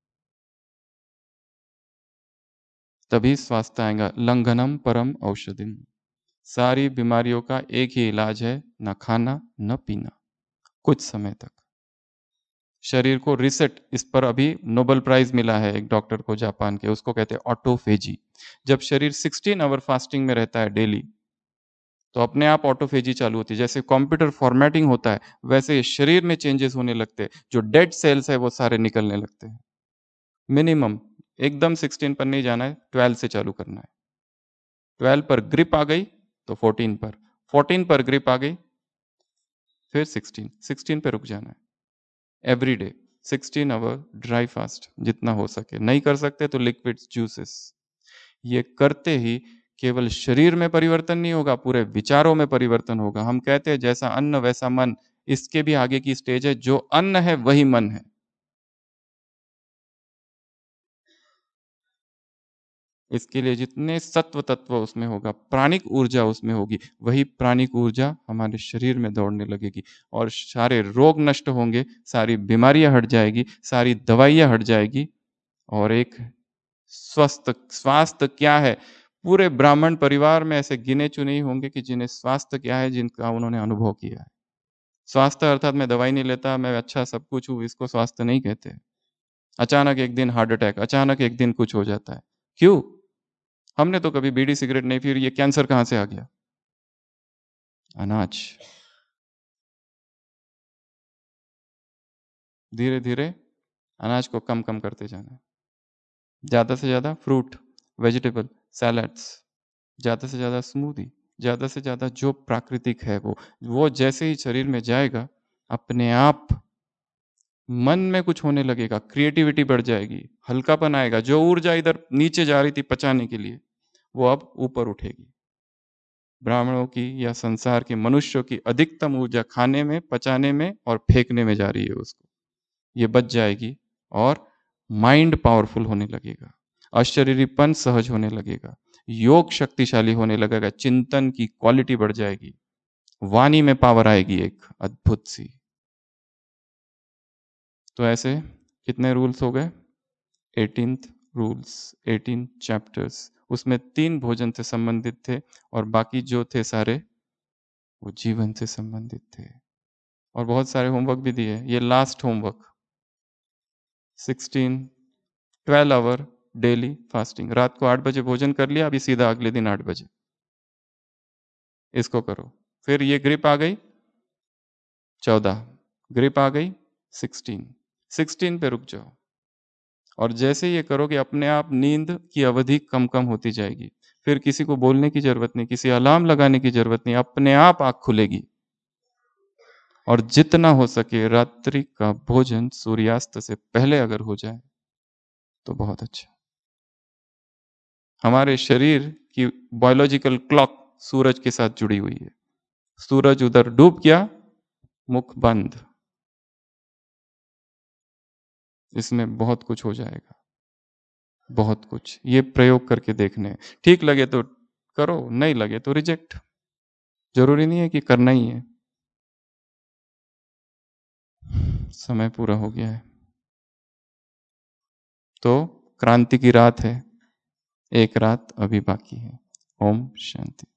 तभी स्वास्थ्य आएगा। लंघनम परम औषधिम। सारी बीमारियों का एक ही इलाज है, ना खाना न पीना, कुछ समय तक शरीर को रिसेट। इस पर अभी नोबेल प्राइज मिला है एक डॉक्टर को जापान के, उसको कहते हैं ऑटोफेजी। जब शरीर सोलह आवर फास्टिंग में रहता है डेली, तो अपने आप ऑटोफेजी चालू होती है। जैसे कंप्यूटर फॉर्मेटिंग होता है, वैसे शरीर में चेंजेस होने लगते हैं। जो डेड सेल्स है वो सारे निकलने लगते हैं। मिनिमम एकदम सोलह पर नहीं जाना है, बारह से चालू करना है। बारह पर ग्रिप आ गई तो चौदह पर, चौदह पर ग्रिप आ गई फिर सोलह, सोलह पे रुक जाना है। एवरी डे सोलह आवर ड्राई फास्ट जितना हो सके। नहीं कर सकते तो लिक्विड जूसेस। ये करते ही केवल शरीर में परिवर्तन नहीं होगा, पूरे विचारों में परिवर्तन होगा। हम कहते हैं जैसा अन्न वैसा मन, इसके भी आगे की स्टेज है। जो अन्न है वही मन है। इसके लिए जितने सत्व तत्व उसमें होगा, प्राणिक ऊर्जा उसमें होगी, वही प्राणिक ऊर्जा हमारे शरीर में दौड़ने लगेगी और सारे रोग नष्ट होंगे, सारी बीमारियां हट जाएगी, सारी दवाइयां हट जाएगी। और एक स्वस्थ स्वास्थ्य क्या है, पूरे ब्राह्मण परिवार में ऐसे गिने चुने ही होंगे कि जिन्हें स्वास्थ्य क्या है, जिनका उन्होंने अनुभव किया है। स्वास्थ्य अर्थात मैं दवाई नहीं लेता, मैं अच्छा सब कुछ हूँ, इसको स्वास्थ्य नहीं कहते। अचानक एक दिन हार्ट अटैक, अचानक एक दिन कुछ हो जाता है, क्यों? हमने तो कभी बीड़ी सिगरेट नहीं, फिर ये कैंसर कहां से आ गया? अनाज। धीरे धीरे अनाज को कम कम करते जाना, ज्यादा से ज्यादा फ्रूट, वेजिटेबल, सैलड्स, ज्यादा से ज्यादा स्मूदी, ज्यादा से ज्यादा जो प्राकृतिक है वो वो जैसे ही शरीर में जाएगा, अपने आप मन में कुछ होने लगेगा, क्रिएटिविटी बढ़ जाएगी, हल्कापन आएगा। जो ऊर्जा इधर नीचे जा रही थी पचाने के लिए, वो अब ऊपर उठेगी। ब्राह्मणों की या संसार के मनुष्यों की अधिकतम ऊर्जा खाने में, पचाने में और फेंकने में जा रही है उसको। ये बच जाएगी और माइंड पावरफुल होने लगेगा, अशरीरीपन सहज होने लगेगा, योग शक्तिशाली होने लगेगा, चिंतन की क्वालिटी बढ़ जाएगी, वाणी में पावर आएगी एक अद्भुत सी। तो ऐसे कितने रूल्स हो गए? Eighteenth rules, eighteen chapters. उसमें तीन भोजन से संबंधित थे और बाकी जो थे सारे वो जीवन से संबंधित थे। और बहुत सारे होमवर्क भी दिए। ये last homework, sixteen twelve hour daily fasting. रात को आठ बजे भोजन कर लिया, अभी सीधा अगले दिन आठ बजे इसको करो। फिर ये ग्रिप आ गई चौदह, ग्रिप आ गई सिक्सटीन, सिक्सटीन पे रुक जाओ। और जैसे ये करोगे अपने आप नींद की अवधि कम कम होती जाएगी। फिर किसी को बोलने की जरूरत नहीं, किसी अलार्म लगाने की जरूरत नहीं, अपने आप आंख खुलेगी। और जितना हो सके रात्रि का भोजन सूर्यास्त से पहले अगर हो जाए तो बहुत अच्छा। हमारे शरीर की बायोलॉजिकल क्लॉक सूरज के साथ जुड़ी हुई है। सूरज उधर डूब गया, मुख बंद। इसमें बहुत कुछ हो जाएगा, बहुत कुछ। ये प्रयोग करके देखने, ठीक लगे तो करो, नहीं लगे तो रिजेक्ट। जरूरी नहीं है कि करना ही है। समय पूरा हो गया है, तो क्रांति की रात है, एक रात अभी बाकी है। ओम शांति।